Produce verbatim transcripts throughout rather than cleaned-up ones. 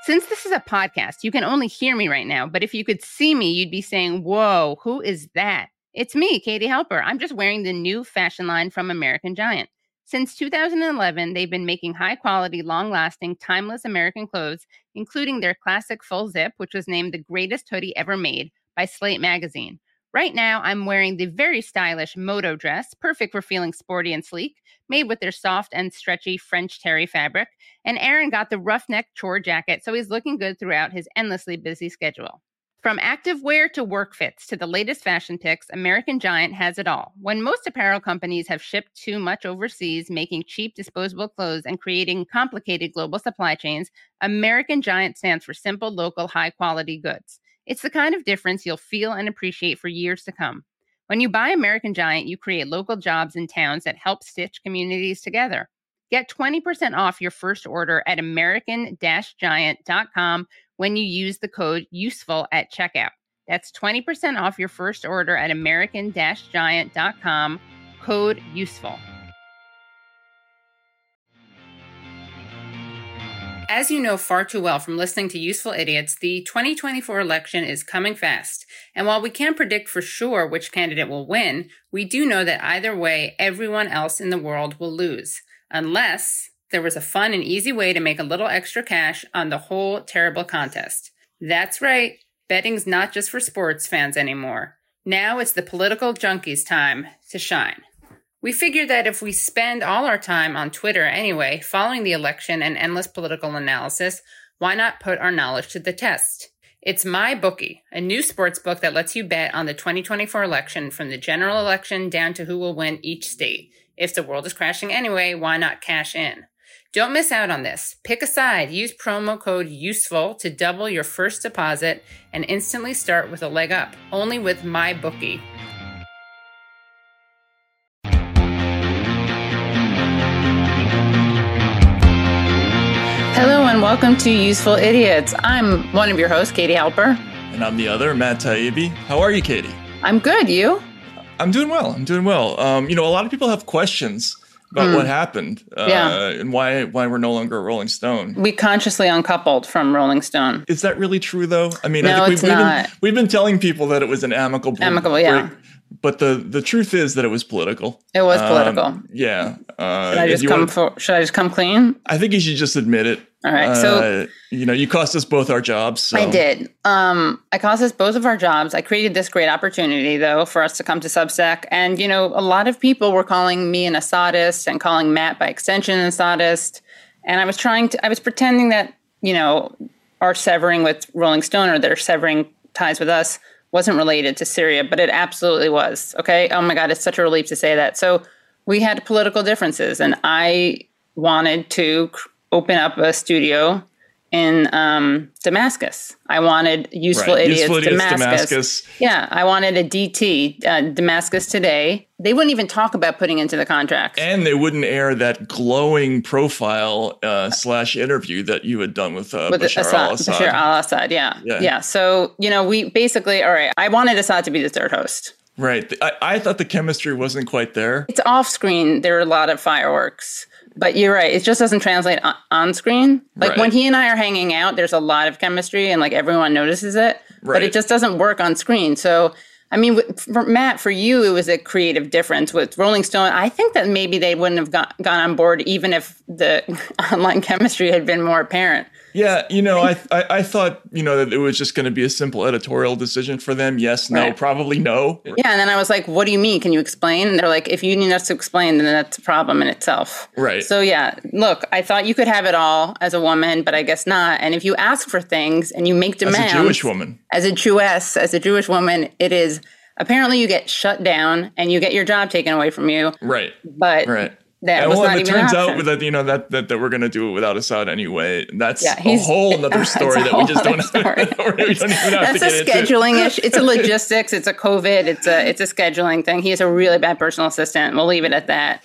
Since this is a podcast, you can only hear me right now, but if you could see me, you'd be saying, whoa, who is that? It's me, Katie Halper. I'm just wearing the new fashion line from American Giant. Since two thousand eleven, they've been making high-quality, long-lasting, timeless American clothes, including their classic full zip, which was named the greatest hoodie ever made by Slate magazine. Right now, I'm wearing the very stylish Moto dress, perfect for feeling sporty and sleek, made with their soft and stretchy French terry fabric. And Aaron got the roughneck chore jacket, so he's looking good throughout his endlessly busy schedule. From activewear to work fits to the latest fashion picks, American Giant has it all. When most apparel companies have shipped too much overseas, making cheap disposable clothes and creating complicated global supply chains, American Giant stands for simple, local, high-quality goods. It's the kind of difference you'll feel and appreciate for years to come. When you buy American Giant, you create local jobs in towns that help stitch communities together. Get twenty percent off your first order at American Giant dot com when you use the code USEFUL at checkout. That's twenty percent off your first order at American Giant dot com, code USEFUL. As you know far too well from listening to Useful Idiots, the twenty twenty-four election is coming fast. And while we can't predict for sure which candidate will win, we do know that either way, everyone else in the world will lose. Unless there was a fun and easy way to make a little extra cash on the whole terrible contest. That's right, betting's not just for sports fans anymore. Now it's the political junkies' time to shine. We figured that if we spend all our time on Twitter anyway, following the election and endless political analysis, why not put our knowledge to the test? It's MyBookie, a new sports book that lets you bet on the twenty twenty-four election from the general election down to who will win each state. If the world is crashing anyway, why not cash in? Don't miss out on this. Pick a side. Use promo code USEFUL to double your first deposit and instantly start with a leg up. Only with MyBookie. Hello and welcome to Useful Idiots. I'm one of your hosts, Katie Halper. And I'm the other, Matt Taibbi. How are you, Katie? I'm good. You? I'm doing well. I'm doing well. Um, you know, a lot of people have questions about mm. what happened uh, yeah. and why why we're no longer a Rolling Stone. We consciously uncoupled from Rolling Stone. Is that really true, though? I mean, no, I think it's we've, we've, not. been, we've been telling people that it was an amicable, amicable, break, yeah. But the, the truth is that it was political. It was political. Um, yeah. Uh, should I just come? Want, for, should I just come clean? I think you should just admit it. All right. So uh, you know, you cost us both our jobs. So. I did. Um, I cost us both of our jobs. I created this great opportunity, though, for us to come to Substack. And you know, a lot of people were calling me an Assadist and calling Matt by extension an Assadist. And I was trying to. I was pretending that you know our severing with Rolling Stone or their severing ties with us wasn't related to Syria, but it absolutely was. Okay. Oh my God, it's such a relief to say that. So we had political differences, and I wanted to open up a studio in um, Damascus. I wanted Useful right. Idiots, Useful Idiots Damascus. Damascus. Yeah, I wanted a D T, uh, Damascus Today. They wouldn't even talk about putting into the contract. And they wouldn't air that glowing profile uh, slash interview that you had done with, uh, with Bashar Assad, al-Assad. Bashar al-Assad, yeah. yeah. Yeah, so, you know, we basically, all right, I wanted Assad to be the third host. Right. I, I thought the chemistry wasn't quite there. It's off screen. There are a lot of fireworks. But you're right. It just doesn't translate on, on screen. Like right. when he and I are hanging out, there's a lot of chemistry and like everyone notices it. Right. But it just doesn't work on screen. So, I mean, for Matt, for you, it was a creative difference with Rolling Stone. I think that maybe they wouldn't have got, gone on board even if the online chemistry had been more apparent. Yeah, you know, I, I I thought, you know, that it was just going to be a simple editorial decision for them. Yes, no, right. Probably no. Yeah, and then I was like, what do you mean? Can you explain? And they're like, if you need us to explain, then that's a problem in itself. Right. So, yeah, look, I thought you could have it all as a woman, but I guess not. And if you ask for things and you make demands. As a Jewish woman. As a Jewess, as a Jewish woman, it is apparently you get shut down and you get your job taken away from you. Right. But. Right. That and was well, not it even turns an out that you know that that, that we're going to do it without Assad anyway. That's yeah, a whole other story that we just don't, have, we don't even have That's to a get scheduling into. issue. It's a logistics. It's a COVID. It's a it's a scheduling thing. He has a really bad personal assistant. We'll leave it at that.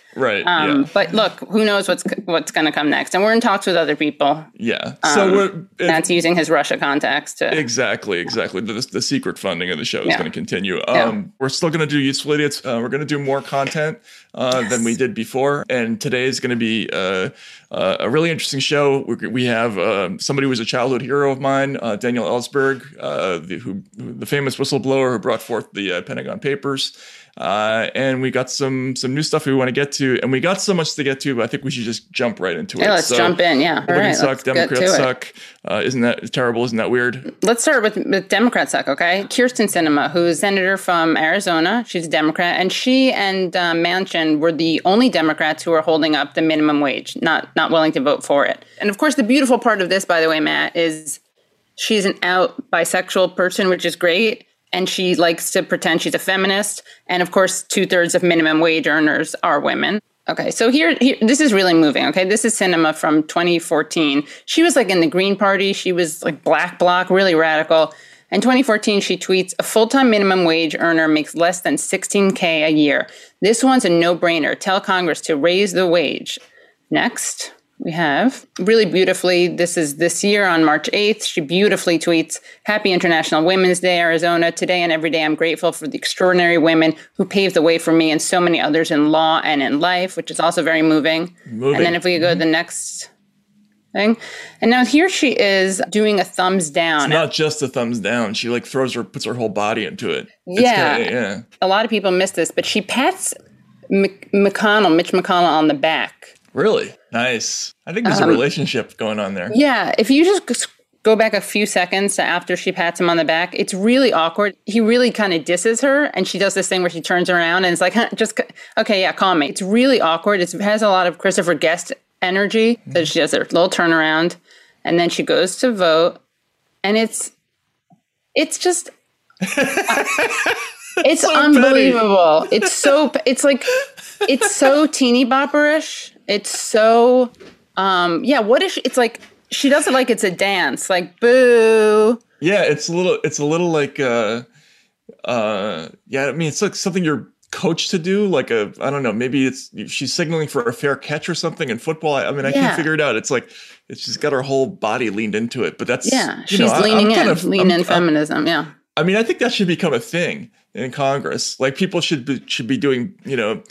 Right. Um, yeah. But look, who knows what's what's going to come next? And we're in talks with other people. Yeah. So um, we're that's using his Russia contacts to exactly, exactly. The, the secret funding of the show is Yeah. going to continue. Um, Yeah. We're still going to do Useful Idiots. Uh, we're going to do more content uh, yes. than we did before. And today is going to be uh, uh, a really interesting show. We, we have uh, somebody who was a childhood hero of mine, uh, Daniel Ellsberg, uh, the, who, the famous whistleblower who brought forth the uh, Pentagon Papers. Uh, and we got some some new stuff we want to get to, and we got so much to get to, but I think we should just jump right into it. Yeah, let's so, jump in. Yeah, Republicans right, suck, Democrats suck. Uh, isn't that terrible? Isn't that weird? Let's start with, with Democrats suck, okay? Kyrsten Sinema, who's a senator from Arizona, she's a Democrat, and she and uh, Manchin were the only Democrats who are holding up the minimum wage, not not willing to vote for it. And of course, the beautiful part of this, by the way, Matt, is she's an out bisexual person, which is great. And she likes to pretend she's a feminist. And of course, two thirds of minimum wage earners are women. Okay, so here, here, this is really moving. Okay, this is Sinema from twenty fourteen. She was like in the Green Party. She was like Black Bloc, really radical. In twenty fourteen, she tweets, a full-time minimum wage earner makes less than sixteen K a year. This one's a no-brainer. Tell Congress to raise the wage. Next. We have, really beautifully, this is this year on March eighth, she beautifully tweets, Happy International Women's Day, Arizona. Today and every day I'm grateful for the extraordinary women who paved the way for me and so many others in law and in life, which is also very moving. moving. And then if we go to the next thing. And now here she is doing a thumbs down. It's not just a thumbs down. She like throws her, puts her whole body into it. Yeah. Kinda, yeah. A lot of people miss this, but she pats McConnell, Mitch McConnell on the back. Really? Nice. I think there's um, a relationship going on there. Yeah. If you just go back a few seconds to after she pats him on the back, it's really awkward. He really kind of disses her, and she does this thing where she turns around and it's like, huh, just, okay, yeah, call me. It's really awkward. It's, it has a lot of Christopher Guest energy. Mm-hmm. So she does her little turnaround, and then she goes to vote, and it's, it's just... uh, it's so unbelievable. Petty. It's so, it's like, it's so teeny bopperish. It's so, um, yeah, what is she, it's like, she does it like it's a dance, like, boo. Yeah, it's a little, it's a little like, uh, uh, yeah, I mean, it's like something you're coached to do, like a, I don't know, maybe it's, she's signaling for a fair catch or something in football. I, I mean, I yeah. can't figure it out. It's like, it's just got her whole body leaned into it, but that's, yeah, she's you know, leaning I, I'm in, kind of, lean I'm, in feminism, I'm, yeah. I mean, I think that should become a thing in Congress. Like people should be, should be doing, you know,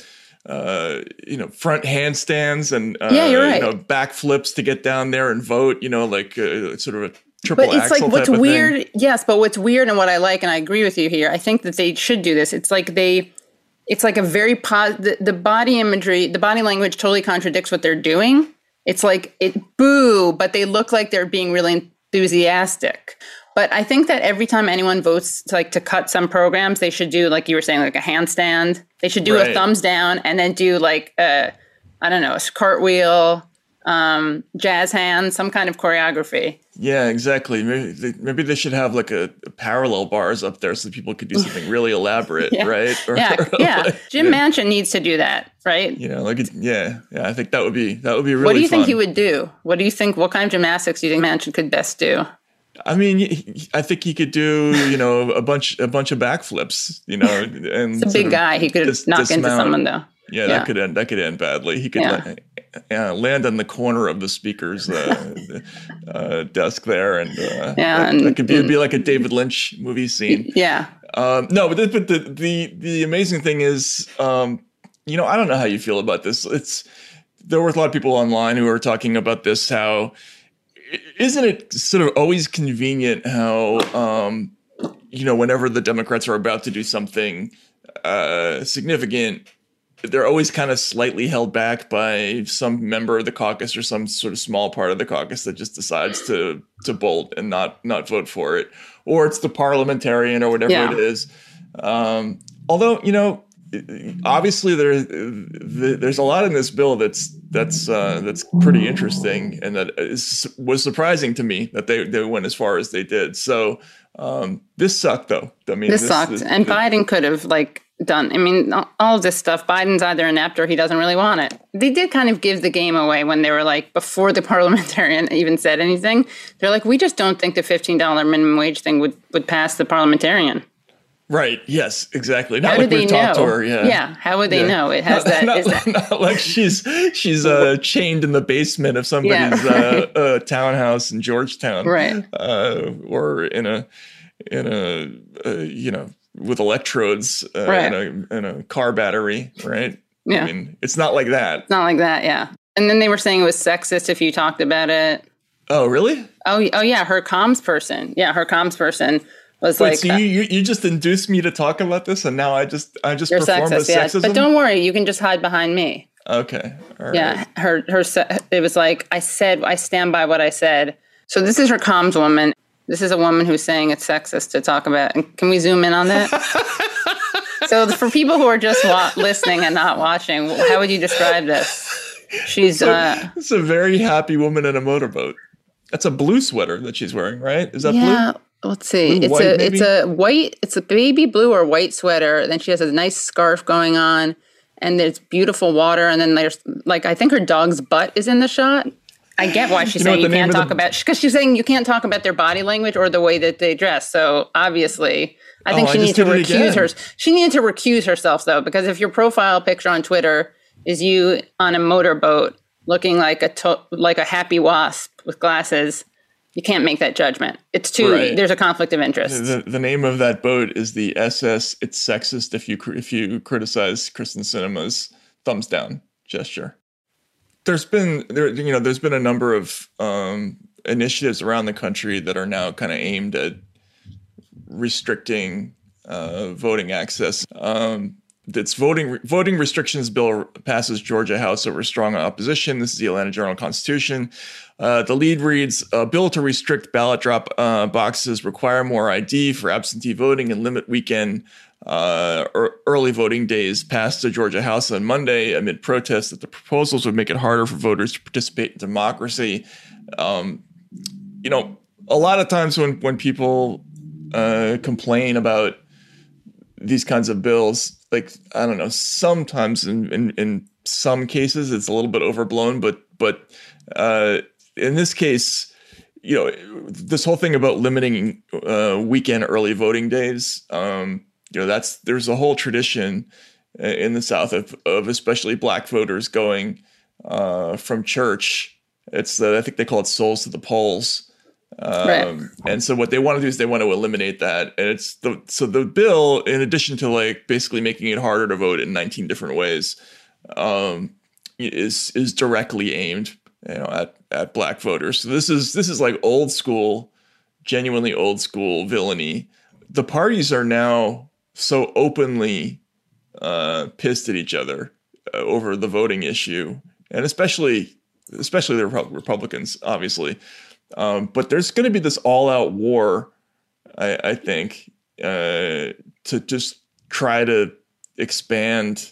uh, you know, front handstands and uh, yeah, you're right. you know, backflips to get down there and vote. You know, like uh, sort of a triple but it's axle like what's type of weird. Thing. Yes, but what's weird and what I like, and I agree with you here. I think that they should do this. It's like they, it's like a very pos- the, the body imagery, the body language totally contradicts what they're doing. It's like it boo, but they look like they're being really enthusiastic. But I think that every time anyone votes to like to cut some programs, they should do, like you were saying, like a handstand. They should do right. a thumbs down and then do like a, I don't know, a cartwheel, um, jazz hands, some kind of choreography. Yeah, exactly. Maybe they, maybe they should have like a, a parallel bars up there so people could do something really elaborate, yeah. right? Or, yeah, or yeah. like, Jim yeah. Manchin needs to do that, right? You know, like yeah, yeah. I think that would be that would be really. What do you fun. think he would do? What do you think? What kind of gymnastics do you think Manchin could best do? I mean, I think he could do, you know, a bunch, a bunch of backflips, you know, and it's a big guy. He could dis- knock dismount. into someone though. Yeah, yeah, that could end. That could end badly. He could yeah. la- uh, land on the corner of the speaker's uh, uh, desk there, and uh, yeah, that, and, that could be, it'd be like a David Lynch movie scene. Yeah. Um, no, but the, but the the the amazing thing is, um, you know, I don't know how you feel about this. It's there were a lot of people online who were talking about this. How isn't it sort of always convenient how, um, you know, whenever the Democrats are about to do something uh, significant, they're always kind of slightly held back by some member of the caucus or some sort of small part of the caucus that just decides to to bolt and not not vote for it. Or it's the parliamentarian or whatever yeah. it is. Um, although, you know, obviously there there's a lot in this bill that's that's uh, that's pretty interesting, and that is, was surprising to me that they, they went as far as they did. So um, this sucked, though. I mean, this, this sucked, this, and this, Biden could have like done. I mean, all of this stuff. Biden's either inept or he doesn't really want it. They did kind of give the game away when they were like, before the parliamentarian even said anything, they're like, we just don't think the fifteen dollars minimum wage thing would would pass the parliamentarian. Right. Yes, exactly. Not How like do they we've know? talked to her. Yeah. Yeah. How would they Yeah. know? It has not, that, not, is that. not like she's she's uh, chained in the basement of somebody's Yeah, right. uh, uh, townhouse in Georgetown, Right. uh, or in a in a uh, you know, with electrodes uh, Right. in a in a car battery. Right. Yeah. I mean, it's not like that. It's not like that. Yeah. And then they were saying it was sexist if you talked about it. Oh, really? Oh, oh yeah. Her comms person. Yeah. Her comms person was Wait, like, so you, you you just induced me to talk about this, and now I just I just you're performed sexist. as Yeah. sexism? But don't worry. You can just hide behind me. Okay. All right. Yeah. Her, her, se- it was like, I said, I stand by what I said. So this is her comms woman. This is a woman who's saying it's sexist to talk about. And can we zoom in on that? So for people who are just wa- listening and not watching, how would you describe this? She's So, uh, it's a very happy woman in a motorboat. That's a blue sweater that she's wearing, right? Is that yeah. blue? Let's see. Blue, it's white, a maybe? it's a white. It's a baby blue or white sweater. Then she has a nice scarf going on, and there's beautiful water. And then there's like I think her dog's butt is in the shot. I get why she's You know saying what you the name can't of talk the- about because she's saying you can't talk about their body language or the way that they dress. So obviously, I think Oh, she I needed just to did it recuse again. her. She needed to recuse herself though, because if your profile picture on Twitter is you on a motorboat looking like a to- like a happy wasp with glasses, you can't make that judgment. It's too. Right. There's a conflict of interest. The, the name of that boat is the S S. It's sexist if you cr- if you criticize Kristen Sinema's thumbs down gesture. There's been there you know there's been a number of um, initiatives around the country that are now kind of aimed at restricting uh, voting access. Um, It's voting voting restrictions bill passes Georgia House over strong opposition. This is the Atlanta Journal-Constitution. Uh, the lead reads, a bill to restrict ballot drop uh, boxes, require more I D for absentee voting, and limit weekend uh, or early voting days passed the Georgia House on Monday amid protests that the proposals would make it harder for voters to participate in democracy. Um, you know, a lot of times when, when people uh, complain about these kinds of bills, like, I don't know, sometimes in, in, in some cases it's a little bit overblown, but but uh, in this case, you know, this whole thing about limiting uh, weekend early voting days, um, you know, that's there's a whole tradition in the South of, of especially black voters going uh, from church. It's uh, I think they call it souls to the polls. Um, Right. And so what they want to do is they want to eliminate that. And it's the, so the bill, in addition to like basically making it harder to vote in nineteen different ways, um, is, is directly aimed, you know, at, at black voters. So this is, this is like old school, genuinely old school villainy. The parties are now so openly, uh, pissed at each other uh, over the voting issue, and especially, especially the Repu- Republicans, obviously. Um, but there's going to be this all-out war, I, I think, uh, to just try to expand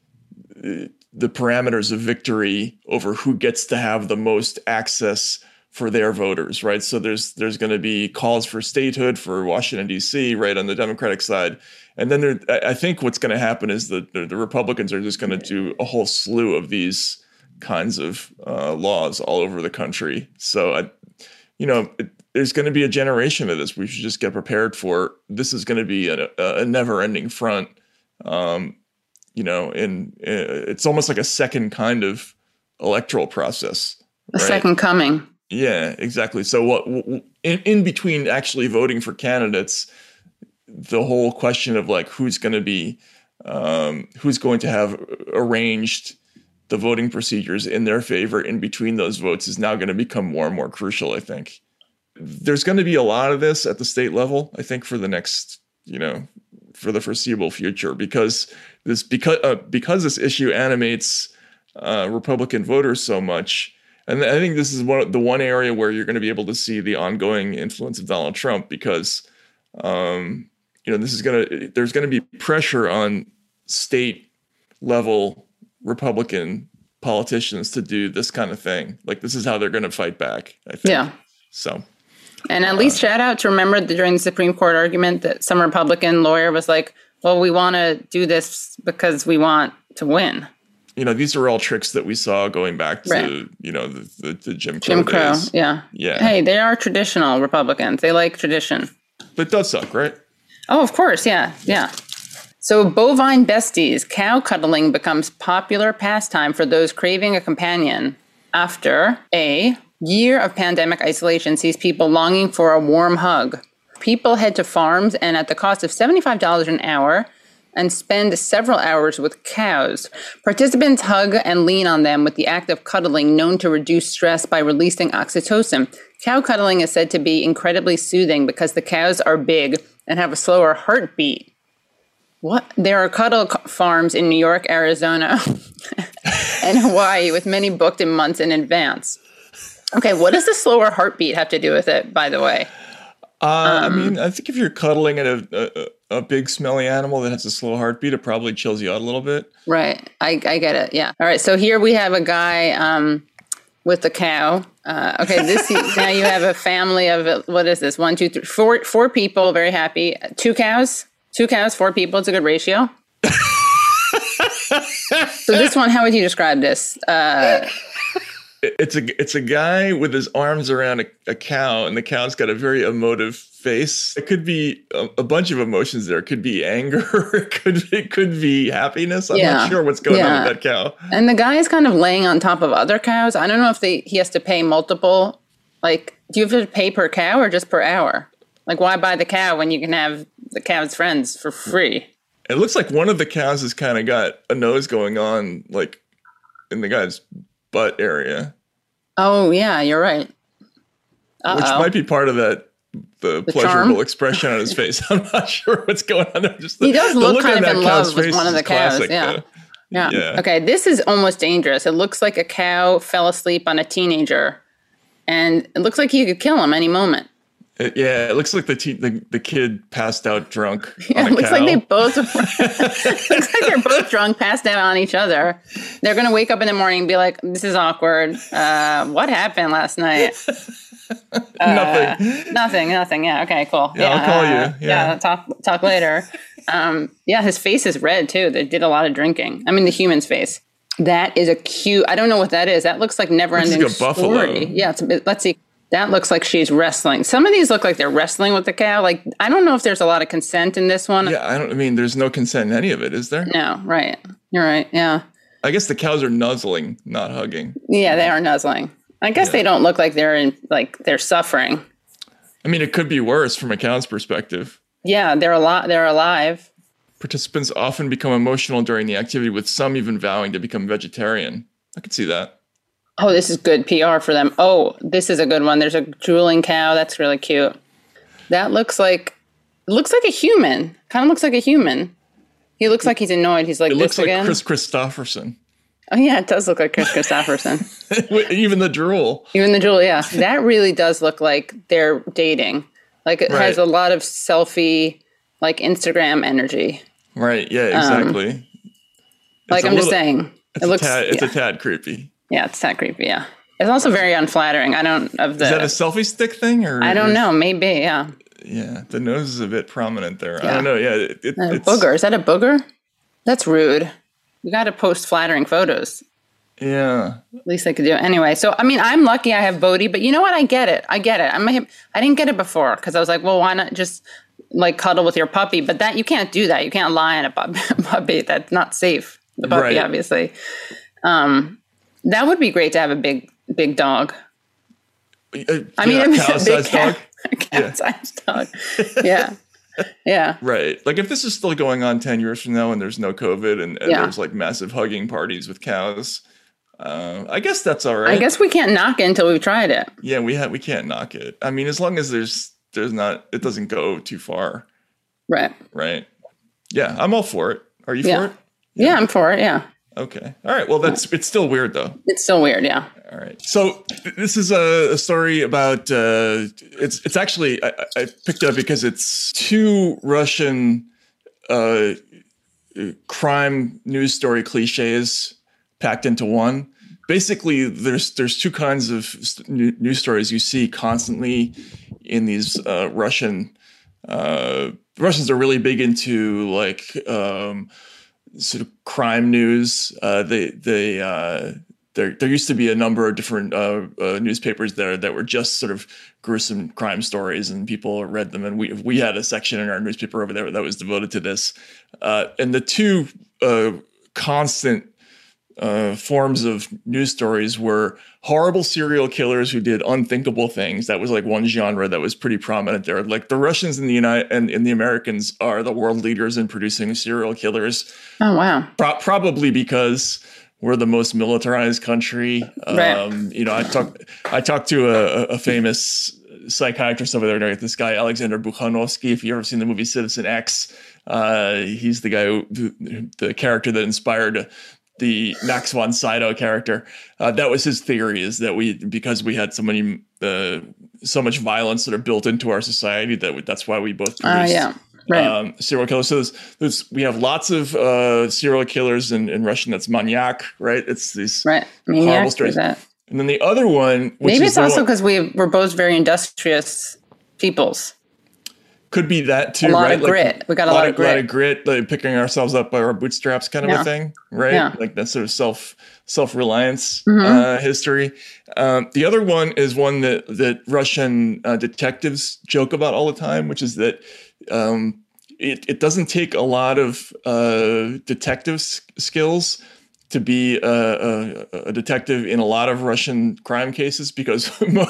uh, the parameters of victory over who gets to have the most access for their voters, right? So there's there's going to be calls for statehood for Washington, D C, right, on the Democratic side. And then there, I I think what's going to happen is that the, the Republicans are just going to do a whole slew of these kinds of uh, laws all over the country. So I You know, it, there's going to be a generation of this. We should just get prepared for. This is going to be a, a never-ending front. Um, you know, and uh, it's almost like a second kind of electoral process. A right? second coming. Yeah, exactly. So what in, in between actually voting for candidates, the whole question of like who's going to be, um, who's going to have arranged the voting procedures in their favor in between those votes is now going to become more and more crucial, I think. There's going to be a lot of this at the state level, I think, for the next, you know, for the foreseeable future, because this because uh, because this issue animates uh, Republican voters so much. And I think this is one the one area where you're going to be able to see the ongoing influence of Donald Trump, because um, you know, this is going to there's going to be pressure on state level Republican politicians to do this kind of thing. Like, this is how they're going to fight back, I think. Yeah. So, and at uh, least shout out to remember that during the Supreme Court argument that some Republican lawyer was like, well, we want to do this because we want to win. You know, these are all tricks that we saw going back to, right. you know, the, the, the Jim Crow Jim Crow, days. yeah. Yeah. Hey, they are traditional Republicans. They like tradition. But it does suck, right? Oh, of course. Yeah. Yeah. So bovine besties, cow cuddling becomes popular pastime for those craving a companion after a year of pandemic isolation sees people longing for a warm hug. People head to farms and at the cost of seventy-five dollars an hour and spend several hours with cows. Participants hug and lean on them with the act of cuddling known to reduce stress by releasing oxytocin. Cow cuddling is said to be incredibly soothing because the cows are big and have a slower heartbeat. What? There are cuddle farms in New York, Arizona, and Hawaii with many booked in months in advance. Okay, what does the slower heartbeat have to do with it, by the way? Uh, um, I mean, I think if you're cuddling at a, a a big smelly animal that has a slow heartbeat, it probably chills you out a little bit. Right. I, I get it. Yeah. All right. So here we have a guy um, with a cow. Uh, okay. This now you have a family of, what is this? One, two, three, four, four people. Very happy. Two cows. Two cows. Four people. It's a good ratio. So this one, how would you describe this? Uh, It's a it's a guy with his arms around a, a cow, and the cow's got a very emotive face. It could be a, a bunch of emotions there. It could be anger. It could it could be happiness. I'm yeah. not sure what's going yeah. on with that cow. And the guy is kind of laying on top of other cows. I don't know if they he has to pay multiple. Like, do you have to pay per cow or just per hour? Like, why buy the cow when you can have the cow's friends for free? It looks like one of the cows has kind of got a nose going on, like in the guy's butt area. Oh yeah, you're right. Uh-oh. Which might be part of that the, the pleasurable charm? expression on his face. I'm not sure what's going on there. Just the, he does the look look kind on of in that cow's love with face one of is the cows. classic, Yeah. though. yeah. Yeah. Okay, this is almost dangerous. It looks like a cow fell asleep on a teenager, and it looks like you could kill him any moment. It, yeah, it looks like the, te- the the kid passed out drunk. Yeah, on a it looks cow. like they both looks like they're both drunk, passed out on each other. They're gonna wake up in the morning and be like, "This is awkward. Uh, what happened last night?" Uh, nothing. Nothing. Nothing. Yeah. Okay. Cool. Yeah, I'll call you. uh, Yeah. yeah. Talk. Talk later. Um, yeah. His face is red too. They did a lot of drinking. I mean, the human's face. That is a cute. I don't know what that is. That looks like never-ending Looks like a buffalo. story. Yeah. It's a bit, let's see. That looks like she's wrestling. Some of these look like they're wrestling with the cow. Like, I don't know if there's a lot of consent in this one. Yeah, I don't. I mean, there's no consent in any of it, is there? No, right. You're right. Yeah. I guess the cows are nuzzling, not hugging. Yeah, they are nuzzling. I guess Yeah. they don't look like they're in, like they're suffering. I mean, it could be worse from a cow's perspective. Yeah, they're alive. They're alive. Participants often become emotional during the activity, with some even vowing to become vegetarian. I could see that. Oh, this is good P R for them. Oh, this is a good one. There's a drooling cow. That's really cute. That looks like looks like a human. Kind of looks like a human. He looks like he's annoyed. He's like, It this looks like again? Chris Christopherson. Oh, yeah, it does look like Chris Christopherson. Even the drool. Even the drool, yeah. That really does look like they're dating. Like, it Right. has a lot of selfie, like Instagram energy. Right. Yeah, exactly. Um, like, a I'm just little- saying. It's, It a, looks, tad, it's yeah. a tad creepy. Yeah, it's that creepy. Yeah, it's also very unflattering. I don't of the. Is that a selfie stick thing, or I don't is- know. Maybe. Yeah. Yeah, the nose is a bit prominent there. I Yeah. don't know. Yeah, it, it, A it's booger. Is that a booger? That's rude. You got to post flattering photos. Yeah, At least I could do it anyway. So I mean, I'm lucky I have Bodhi, but you know what? I get it. I get it. I'm. A, I didn't get it before because I was like, well, why not just like cuddle with your puppy? But that you can't do that. You can't lie on a pup- puppy. That's not safe. The puppy, Right. obviously. Um, that would be great to have a big, big dog. Uh, I mean, yeah, a big cow-sized cat, dog. a cat-sized dog. Yeah, yeah, Right. Like if this is still going on ten years from now and there's no COVID and, and Yeah. there's like massive hugging parties with cows, uh, I guess that's all right. I guess we can't knock it until we've tried it. Yeah, we ha- we can't knock it. I mean, as long as there's there's not it doesn't go too far, Right. right? Yeah, I'm all for it. Are you Yeah. for it? Yeah, I'm for it. Yeah. Okay. All right. Well, that's it's still weird though. It's still weird. Yeah. All right. So th- this is a, a story about uh, it's it's actually I, I picked it up because it's two Russian uh, crime news story cliches packed into one. Basically, there's there's two kinds of st- new- news stories you see constantly in these uh, Russian. Uh, Russians are really big into like um, sort of crime news. Uh, they they uh, there there used to be a number of different uh, uh, newspapers there that were just sort of gruesome crime stories, and people read them. And we we had a section in our newspaper over there that was devoted to this. Uh, and the two uh, constant uh, forms of news stories were horrible serial killers who did unthinkable things. That was like one genre that was pretty prominent there. Like the Russians and the United and, and the Americans are the world leaders in producing serial killers. Oh wow! Pro- probably because we're the most militarized country. Right. Um, you know, I talked I talked to a, a famous psychiatrist over there, this guy Alexander Bukhanovsky. If you ever seen the movie Citizen X, uh, he's the guy who, the character that inspired the Max von Sydow character. Uh, that was his theory, is that we, because we had so many, uh, so much violence that are built into our society, that we, that's why we both Oh, produced, yeah. Right. um, serial killers. So there's, there's, we have lots of uh, serial killers in, in Russian. That's manyak, right? It's these Right. horrible Maniac stories. that. And then the other one, which Maybe is it's the also one- because we we're both very industrious peoples. could be that too, A lot right? of grit. We got a lot of lot grit. of grit, like picking ourselves up by our bootstraps, kind of Yeah. a thing, right? Yeah. Like that sort of self self reliance Mhm. uh, history. Um, the other one is one that that Russian uh, detectives joke about all the time, which is that um, it it doesn't take a lot of uh, detective s- skills to be a, a, a detective in a lot of Russian crime cases, because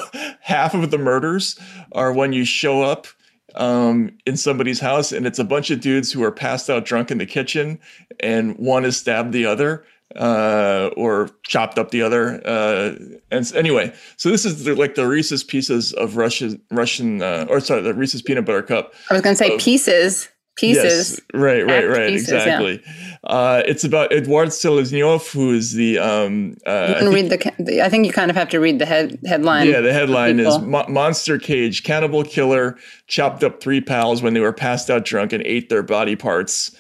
half of the murders are when you show up um, in somebody's house and it's a bunch of dudes who are passed out drunk in the kitchen, and one has stabbed the other uh, or chopped up the other. Uh, and s- anyway, so this is the, like the Reese's Pieces of Russian, Russian, uh, or sorry, the Reese's Peanut Butter Cup. I was going to say of- pieces. Pieces. Yes, right, right, Act right. pieces, exactly. Uh, it's about Edward Seleznyov, who is the. Um, uh, You I can think- read the, ca- the. I think you kind of have to read the head headline. yeah, the headline is people. Mo- Monster Cage: Cannibal Killer chopped up three pals when they were passed out drunk and ate their body parts.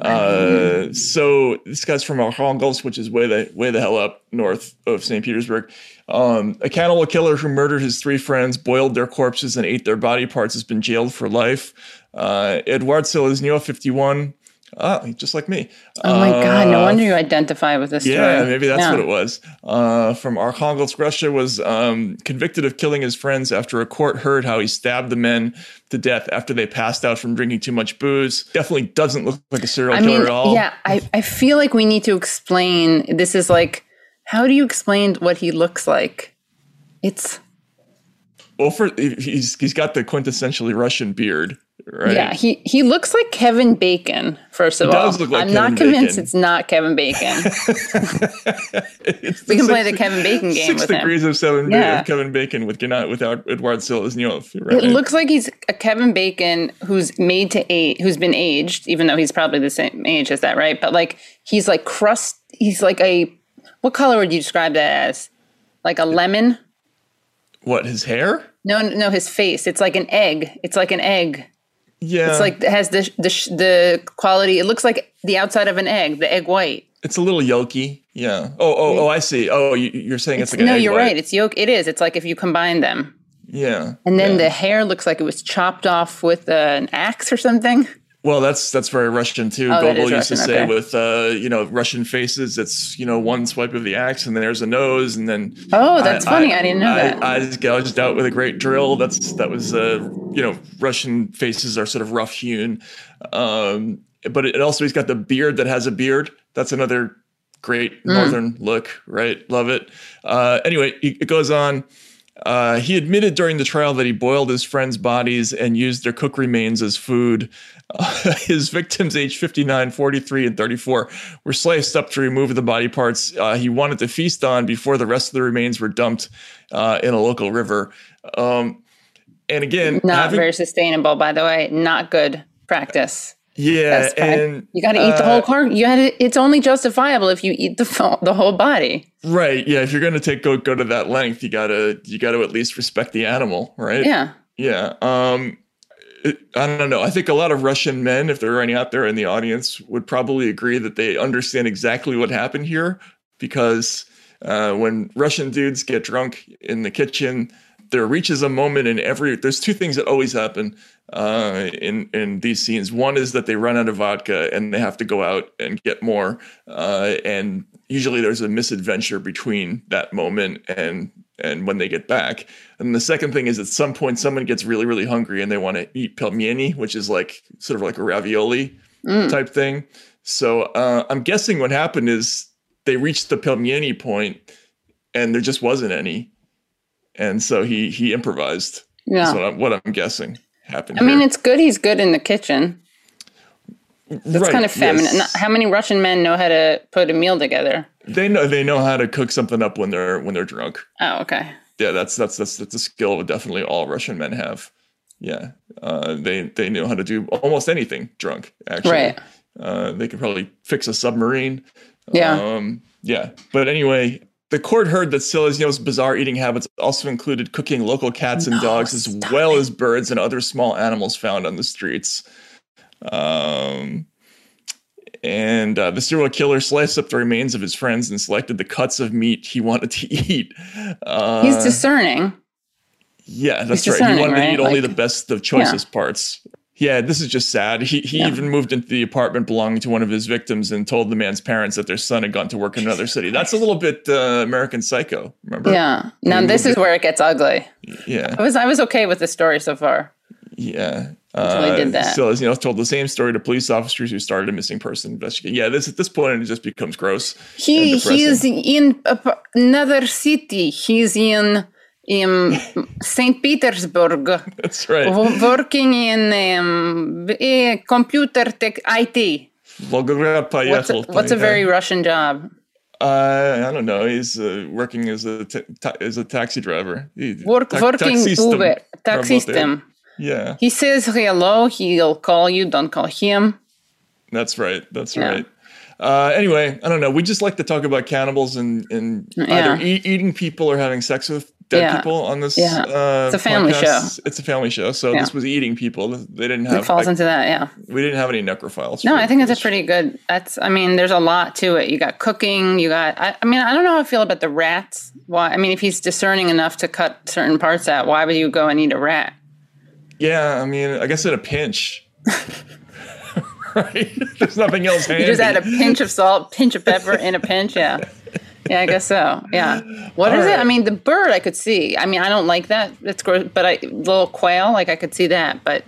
Uh, so this guy's from Arkhangelsk, which is way the way the hell up north of Saint Petersburg. Um, a cannibal killer who murdered his three friends, boiled their corpses, and ate their body parts has been jailed for life. Uh, Edward Seleznyov, fifty-one. Ah, just like me. Oh my God! No Uh, wonder you identify with this story. Yeah, maybe that's Yeah. what it was. Uh, from Arkhangelsk, Russia, was um, convicted of killing his friends after a court heard how he stabbed the men to death after they passed out from drinking too much booze. Definitely doesn't look like a serial I killer mean, at all. yeah, I, I feel like we need to explain. This is like, how do you explain what he looks like? It's Well, for he's he's got the quintessentially Russian beard, right? yeah, he he looks like Kevin Bacon. First of He all, does look like I'm Kevin not convinced Bacon. it's not Kevin Bacon. It's We can play six- the Kevin Bacon game Six with him. degrees of seven Yeah. of Kevin Bacon with Gennady- without Edward Seleznyov. Right? It looks like he's a Kevin Bacon who's made to age, who's been aged, even though he's probably the same age as that, right? But like he's like crust. He's like a what color would you describe that as? Like a lemon? What, his hair? No, no, his face. It's like an egg. It's like an egg. Yeah, It's like it has the the sh- the quality. It looks like the outside of an egg, the egg white. it's a little yolky. Yeah. Oh, oh, oh! I see. Oh, you, you're saying it's, like an no, egg you're white. right. It's yolk. It is. It's like if you combine them, Yeah. and then yeah. the hair looks like it was chopped off with uh, an axe or something. Well, that's that's very Russian too. Oh, that Gogol is used to Russian, say okay. with uh, you know, Russian faces, it's, you know, one swipe of the axe and then there's a nose, and then Oh, that's funny. I didn't know that. Eyes gouged out with a great drill. That's that was uh, you know, Russian faces are sort of rough hewn. Um, but it also, he's got the beard that has a beard. That's another great northern look, right? Love it. Uh, anyway, it it goes on. Uh, he admitted during the trial that he boiled his friends' bodies and used their cook remains as food. Uh, his victims, aged fifty-nine, forty-three, and thirty-four, were sliced up to remove the body parts uh, he wanted to feast on before the rest of the remains were dumped uh, in a local river. Um, and again, Not having- very sustainable, by the way. Not good practice. yeah, That's fine. and You got to eat the uh, whole car. You had to, It's only justifiable if you eat the full, the whole body. right, yeah. If you're going to take go go to that length, you gotta you gotta at least respect the animal, right? Yeah. Yeah. Um, it, I don't know. I think a lot of Russian men, if there are any out there in the audience, would probably agree that they understand exactly what happened here, because uh, when Russian dudes get drunk in the kitchen, there reaches a moment in every, there's two things that always happen. uh, in in these scenes. One is that they run out of vodka and they have to go out and get more, uh, and usually there's a misadventure between that moment and and when they get back. And the second thing is at some point someone gets really really hungry and they want to eat pelmeni, which is like sort of like a ravioli mm. type thing. So uh, I'm guessing what happened is they reached the pelmeni point and there just wasn't any. And so he he improvised. Yeah. That's what I'm, what I'm guessing happened. I mean, here. It's good he's good in the kitchen. That's right, kind of feminine. Yes. How many Russian men know how to put a meal together? They know they know how to cook something up when they're when they're drunk. Oh, okay. Yeah, that's that's that's that's a skill definitely all Russian men have. Yeah, uh, they they know how to do almost anything drunk. Actually, right? Uh, they could probably fix a submarine. Yeah. Um, yeah. But anyway. The court heard that Seleznev's bizarre eating habits also included cooking local cats and no, dogs as well it. as birds and other small animals found on the streets. Um, and uh, the serial killer sliced up the remains of his friends and selected the cuts of meat he wanted to eat. Uh, He's discerning. Yeah, that's right. He wanted right? to eat only like, the best of choicest yeah. parts. Yeah, this is just sad. He he yeah. even moved into the apartment belonging to one of his victims and told the man's parents that their son had gone to work in another city. That's a little bit uh, American Psycho, remember? Yeah. Now he this is it. where it gets ugly. Yeah. I was I was okay with the story so far. Yeah. Until uh, he did that. So, you know, told the same story to police officers who started a missing person investigation. Yeah, this at this point it just becomes gross. He he is in another city. He's in in Saint Petersburg. That's right. Working in um, a computer tech I T. What's a, what's a very Russian job? Uh, I don't know. He's uh, working as a t- ta- as a taxi driver. He, Work ta- working taxistem, Uber taxistem. Yeah. He says hello. He'll call you. Don't call him. That's right. That's yeah. right. Uh, anyway, I don't know. We just like to talk about cannibals and, and yeah. either e- eating people or having sex with dead yeah. people on this. Yeah. Uh, it's a family podcast. show. It's a family show. So yeah. this was eating people. They didn't have. It falls like, into that. Yeah. We didn't have any necrophiles. No, I think it's a pretty good. That's. I mean, there's a lot to it. You got cooking. You got. I, I mean, I don't know how I feel about the rats. Why? I mean, if he's discerning enough to cut certain parts out, why would you go and eat a rat? Yeah, I mean, I guess in a pinch. Right? There's nothing else handy. You just add a pinch of salt, pinch of pepper in a pinch, yeah. Yeah, I guess so. Yeah. What All is right. it? I mean, the bird I could see. I mean, I don't like that. It's gross, but I little quail, like I could see that, but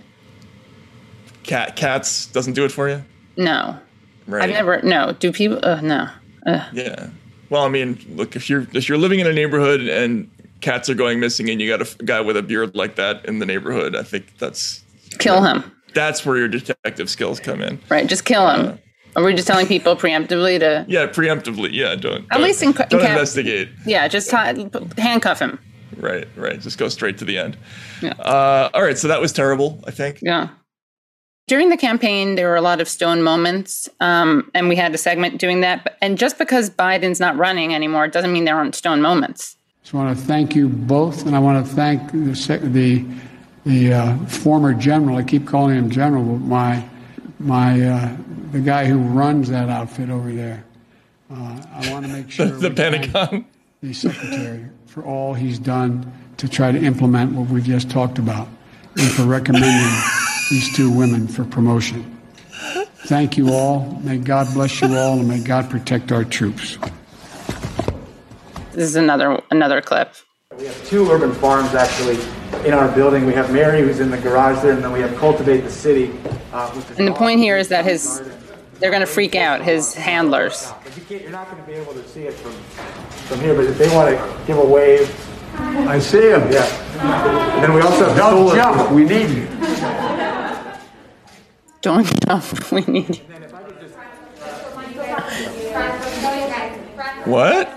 cat cats doesn't do it for you? No. Right. I've never no. Do people uh, no. Ugh. Yeah. Well, I mean, look, if you're if you're living in a neighborhood and cats are going missing and you got a guy with a beard like that in the neighborhood, I think that's kill him. That's where your detective skills come in. Right, just kill him. Uh, Are we just telling people preemptively to? Yeah, preemptively. Yeah, don't. At don't, least in, don't in cap- investigate. Yeah, just t- handcuff him. Right, right. Just go straight to the end. Yeah. Uh, all right, so that was terrible, I think. Yeah. During the campaign, there were a lot of stone moments, um, and we had a segment doing that. But, and just because Biden's not running anymore, doesn't mean there aren't stone moments. I just want to thank you both, and I want to thank the the. The uh, former general, I keep calling him general, but my, my, uh, the guy who runs that outfit over there. Uh, I want to make sure the Pentagon, the secretary, for all he's done to try to implement what we've just talked about, and for recommending these two women for promotion. Thank you all. May God bless you all, and may God protect our troops. This is another another clip. We have two urban farms actually in our building. We have Mary, who's in the garage there, and then we have Cultivate the City. Uh, and the point here is that his, they're going to freak out, his handlers. But you can't, you're not going to be able to see it from, from here, but if they want to give a wave. I see him. Yeah. And then we also have Don't solar. Jump, we need you. Don't jump, we need you. What?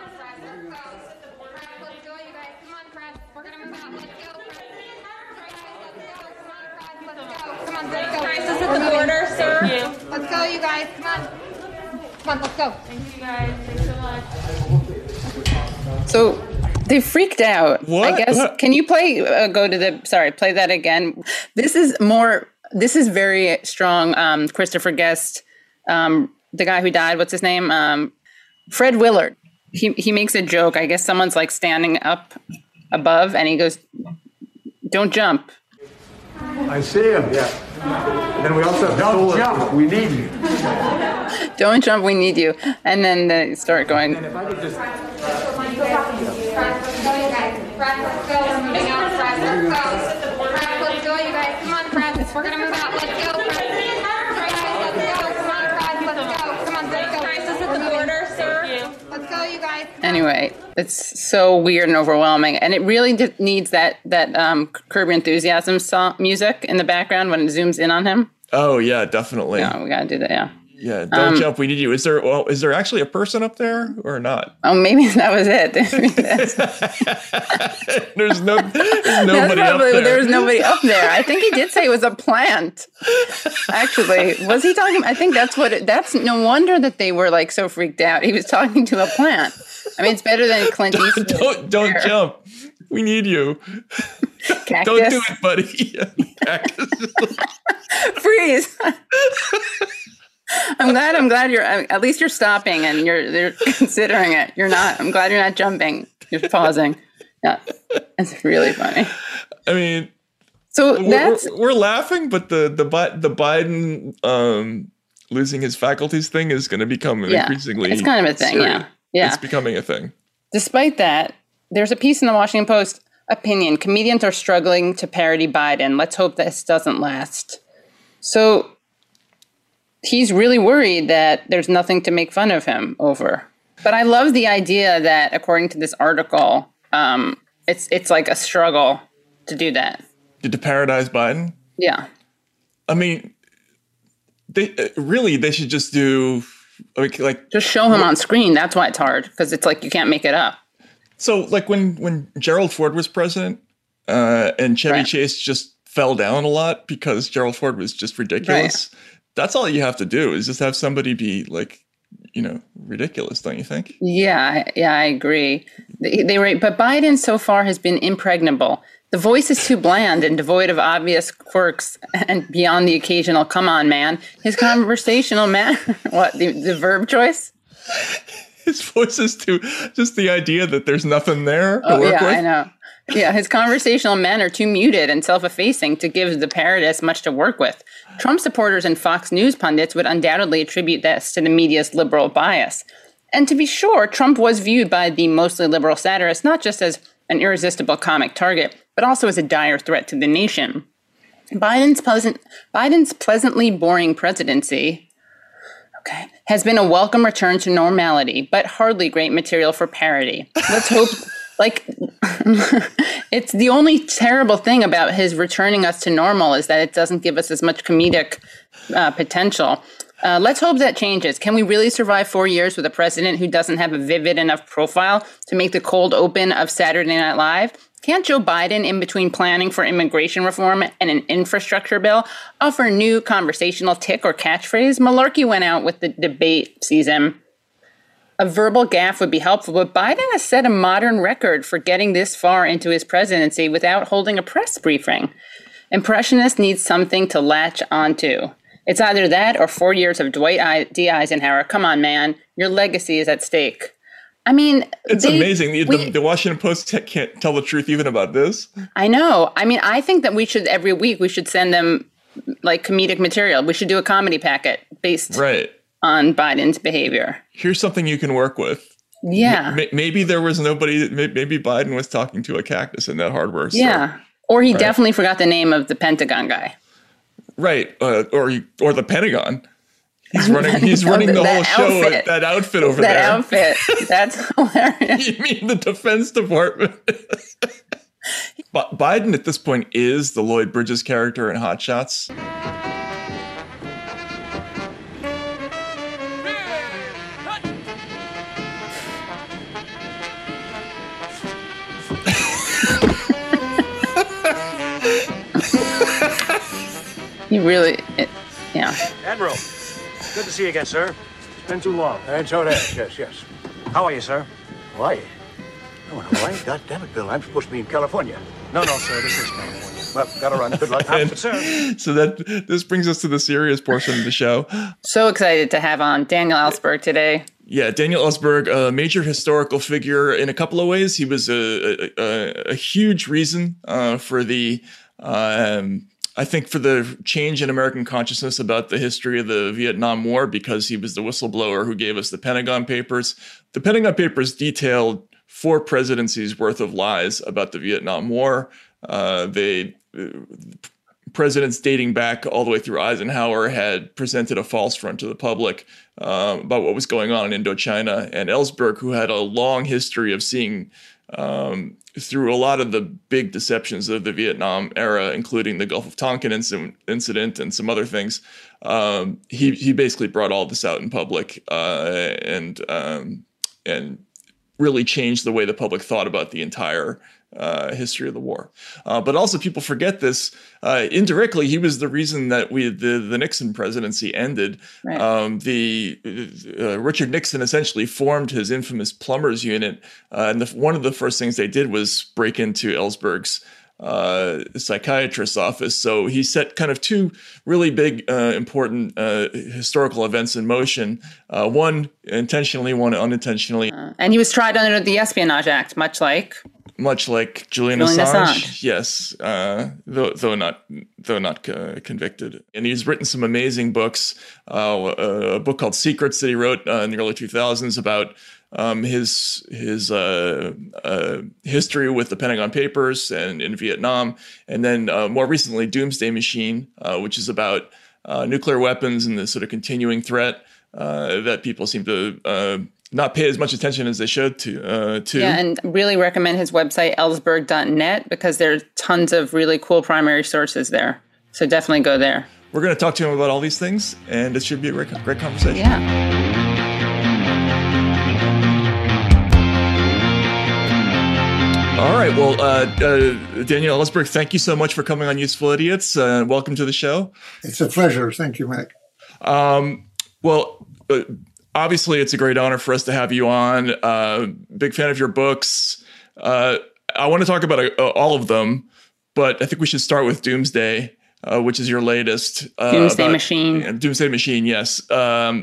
Let's go, you guys. Come on. Come on, let's go. Thank you, guys. Thanks so much. So they freaked out. What? I guess. What? Can you play, uh, go to the, sorry, play that again. This is more, this is very strong. Um, Christopher Guest, um, the guy who died, what's his name? Um, Fred Willard. He, he makes a joke. I guess someone's like standing up above and he goes, don't jump. I see him. Yeah. And then we also have Don't solar. jump. We need you. Don't jump, we need you. And then they start going. And if I could just. Let's go, you guys. Press, let's go. We're moving out. Press, let's go. Press, let's go, you guys. Come on, press. We're gonna move out. Let's go. Press. Press, let's go. Come on, press. Let's go. Come on, let's go. Crisis at the border, sir. Let's go, you guys. Anyway, it's so weird and overwhelming, and it really just needs that that um, Curb Your Enthusiasm song music in the background when it zooms in on him. Oh yeah, definitely. Yeah, we gotta do that. Yeah. Yeah, don't Um, jump. We need you. Is there? Well, is there actually a person up there or not? Oh, maybe that was it. There's no. There's That's nobody up probably there. there was nobody up there. I think he did say it was a plant. Actually, was he talking? I think that's what. It, that's no wonder that they were like so freaked out. He was talking to a plant. I mean, it's better than Clint Eastwood. don't don't there. jump. We need you. Cactus. Don't do it, buddy. Cactus. Freeze. I'm glad. I'm glad you're. At least you're stopping and you're. You're considering it. You're not. I'm glad you're not jumping. You're pausing. Yeah, it's really funny. I mean, So we're, that's we're, we're laughing, but the the Bi- the Biden um, losing his faculties thing is going to become yeah. increasingly. It's kind of a thing. serious. Yeah. Yeah. It's becoming a thing. Despite that, there's a piece in the Washington Post opinion. Comedians are struggling to parody Biden. Let's hope this doesn't last. So he's really worried that there's nothing to make fun of him over. But I love the idea that, according to this article, um, it's it's like a struggle to do that. Did to parodize Biden? Yeah. I mean, they uh, really they should just do like like Just show him on screen. That's why it's hard, because it's like you can't make it up. so like when when Gerald Ford was president uh, and Chevy Right. Chase just fell down a lot because Gerald Ford was just ridiculous. That's all you have to do is just have somebody be like, you know, ridiculous, don't you think? Yeah, yeah, I agree. They, they were, but Biden so far has been impregnable. The voice is too bland and devoid of obvious quirks and beyond the occasional "come on, man." His conversational manner, what the, the verb choice? His voice is too just the idea that there's nothing there to Oh work yeah, with. I know. Yeah, his conversational manner too muted and self-effacing to give the parodists much to work with. Trump supporters and Fox News pundits would undoubtedly attribute this to the media's liberal bias. And to be sure, Trump was viewed by the mostly liberal satirists not just as an irresistible comic target, but also as a dire threat to the nation. Biden's pleasant, Biden's pleasantly boring presidency, okay, has been a welcome return to normality, but hardly great material for parody. Let's hope. Like, it's the only terrible thing about his returning us to normal is that it doesn't give us as much comedic uh, potential. Uh, let's hope that changes. Can we really survive four years with a president who doesn't have a vivid enough profile to make the cold open of Saturday Night Live? Can't Joe Biden, in between planning for immigration reform and an infrastructure bill, offer a new conversational tick or catchphrase? Malarkey went out with the debate season. A verbal gaffe would be helpful, but Biden has set a modern record for getting this far into his presidency without holding a press briefing. Impressionists need something to latch onto. It's either that or four years of Dwight D. Eisenhower. Come on, man. Your legacy is at stake. I mean, It's they- amazing. The, we- the, the Washington Post t- can't tell the truth even about this. I know. I mean, I think that we should, every week, we should send them like comedic material. We should do a comedy packet based Right. on Biden's behavior. Here's something you can work with. Yeah. M- Maybe there was nobody, may- maybe Biden was talking to a cactus in that hardware store. Yeah. Or he Right. definitely forgot the name of the Pentagon guy. Right. Uh, or he- or the Pentagon. He's running He's No, running the that whole show, outfit. that outfit over That there. outfit. That's hilarious. You mean the Defense Department? But Biden at this point is the Lloyd Bridges character in Hot Shots. He really, it, yeah. Admiral, good to see you again, sir. It's been too long. And so it has, yes, yes. How are you, sir? Hawaii? Oh, Hawaii? God damn it, Bill. I'm supposed to be in California. No, no, sir. This is California. Well, gotta run. Good luck. And sir. so that this brings us to the serious portion of the show. So excited to have on Daniel Ellsberg today. Yeah, Daniel Ellsberg, a major historical figure in a couple of ways. He was a a, a, a huge reason uh, for the um, I think for the change in American consciousness about the history of the Vietnam War, because he was the whistleblower who gave us the Pentagon Papers. The Pentagon Papers detailed four presidencies worth of lies about the Vietnam War. Uh, they uh, presidents dating back all the way through Eisenhower had presented a false front to the public uh, about what was going on in Indochina. And Ellsberg, who had a long history of seeing um, through a lot of the big deceptions of the Vietnam era, including the Gulf of Tonkin incident, incident and some other things, um, he he basically brought all this out in public uh, and um, and really changed the way the public thought about the entire uh, history of the war. Uh, but also, people forget this. Uh, indirectly, he was the reason that we the, the Nixon presidency ended. Right. Um, the uh, Richard Nixon essentially formed his infamous plumbers unit, uh, and the, one of the first things they did was break into Ellsberg's uh, psychiatrist's office. So he set kind of two really big, uh, important uh, historical events in motion. Uh, one intentionally, one unintentionally. Uh, and he was tried under the Espionage Act, much like Much like Julian, Julian Assange, Assange. yes, uh, though, though not though not uh, convicted. And he's written some amazing books. Uh, a book called Secrets that he wrote uh, in the early two thousands about um, his his uh, uh, history with the Pentagon Papers and in Vietnam, and then uh, more recently, Doomsday Machine, uh, which is about uh, nuclear weapons and the sort of continuing threat uh, that people seem to Uh, not pay as much attention as they should to. Uh, to. Yeah, and really recommend his website, ellsberg dot net, because there are tons of really cool primary sources there. So definitely go there. We're going to talk to him about all these things, and it should be a great, great conversation. Yeah. All right. Well, uh, uh, Daniel Ellsberg, thank you so much for coming on Useful Idiots. Uh, welcome to the show. It's a pleasure. Thank you, Mac. Um, well, uh, obviously, it's a great honor for us to have you on. Uh, big fan of your books. Uh, I want to talk about uh, all of them, but I think we should start with Doomsday, uh, which is your latest. Uh, Doomsday about, Machine. Yeah, Doomsday Machine, yes. Um,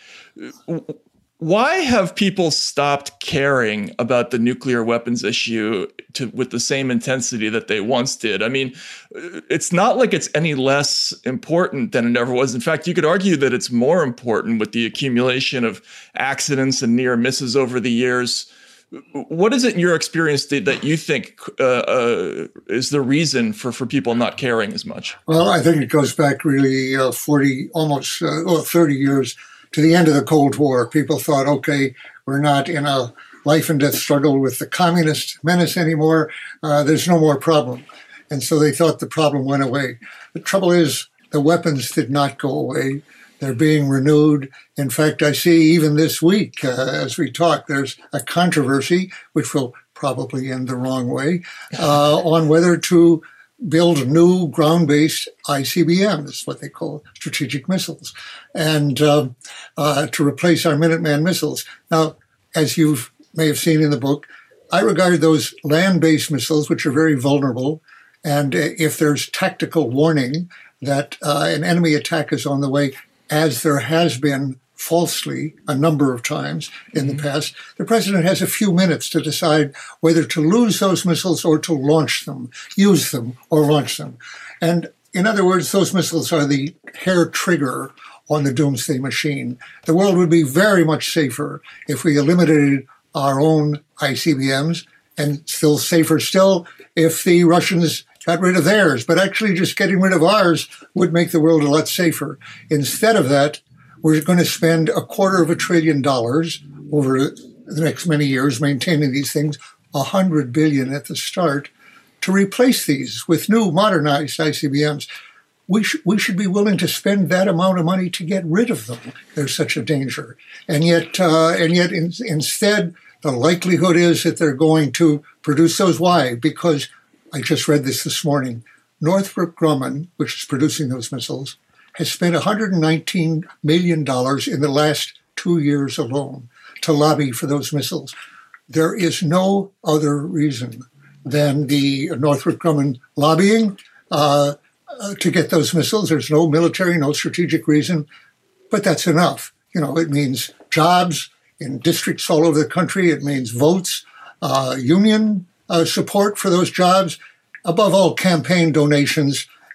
why have people stopped caring about the nuclear weapons issue to, with the same intensity that they once did? I mean, it's not like it's any less important than it ever was. In fact, you could argue that it's more important with the accumulation of accidents and near misses over the years. What is it in your experience that, that you think uh, uh, is the reason for, for people not caring as much? Well, I think it goes back really uh, forty, almost uh, well, thirty years to the end of the Cold War. People thought, okay, we're not in a life and death struggle with the communist menace anymore. Uh, there's no more problem. And so they thought the problem went away. The trouble is the weapons did not go away. They're being renewed. In fact, I see even this week, uh, as we talk, there's a controversy, which will probably end the wrong way, uh, on whether to build new ground-based I C B Ms, what they call strategic missiles, and uh, uh, to replace our Minuteman missiles. Now, as you may have seen in the book, I regard those land-based missiles, which are very vulnerable, and if there's tactical warning that uh, an enemy attack is on the way, as there has been falsely a number of times in the past, the president has a few minutes to decide whether to lose those missiles or to launch them, use them or launch them. And in other words, those missiles are the hair trigger on the Doomsday Machine. The world would be very much safer if we eliminated our own I C B Ms, and still safer still if the Russians got rid of theirs. But actually just getting rid of ours would make the world a lot safer. Instead of that, we're going to spend a quarter of a trillion dollars over the next many years maintaining these things, a hundred billion at the start, to replace these with new modernized I C B Ms. We, sh- we should be willing to spend that amount of money to get rid of them. There's such a danger. And yet, uh, and yet in, instead, the likelihood is that they're going to produce those. Why? Because I just read this this morning. Northrop Grumman, which is producing those missiles, has spent one hundred nineteen million dollars in the last two years alone to lobby for those missiles. There is no other reason than the Northrop Grumman lobbying uh, uh, to get those missiles. There's no military, no strategic reason, but that's enough. You know, it means jobs in districts all over the country. It means votes, uh, union uh, support for those jobs, above all, campaign donations.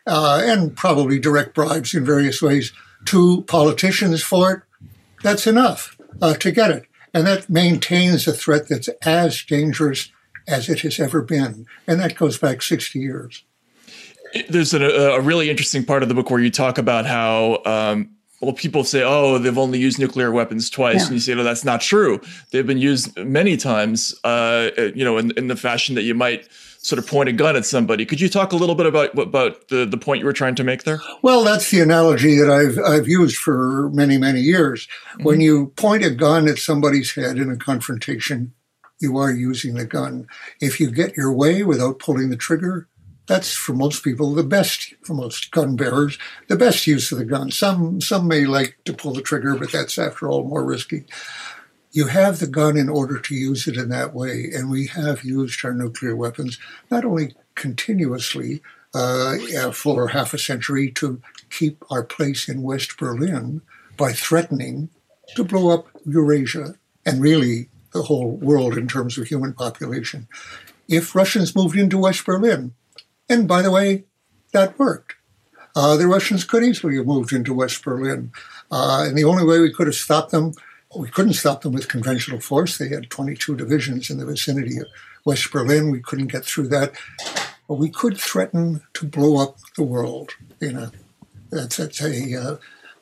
uh, and probably direct bribes in various ways to politicians for it, that's enough uh, to get it. And that maintains a threat that's as dangerous as it has ever been. And that goes back sixty years. There's a, a really interesting part of the book where you talk about how, um, well, people say, oh, they've only used nuclear weapons twice. Yeah. And you say, no, that's not true. They've been used many times, uh, you know, in, in the fashion that you might sort of point a gun at somebody. Could you talk a little bit about about the, the point you were trying to make there? Well, that's the analogy that I've I've used for many, many years. Mm-hmm. When you point a gun at somebody's head in a confrontation, you are using the gun. If you get your way without pulling the trigger, that's for most people the best, for most gun bearers, the best use of the gun. Some some may like to pull the trigger, but that's after all more risky. You have the gun in order to use it in that way, and we have used our nuclear weapons not only continuously uh, for half a century to keep our place in West Berlin by threatening to blow up Eurasia and really the whole world in terms of human population. If Russians moved into West Berlin, and by the way, that worked. Uh, the Russians could easily have moved into West Berlin, uh, and the only way we could have stopped them, we couldn't stop them with conventional force. They had twenty-two divisions in the vicinity of West Berlin. We couldn't get through that. But we could threaten to blow up the world. You know, that's, that's a uh,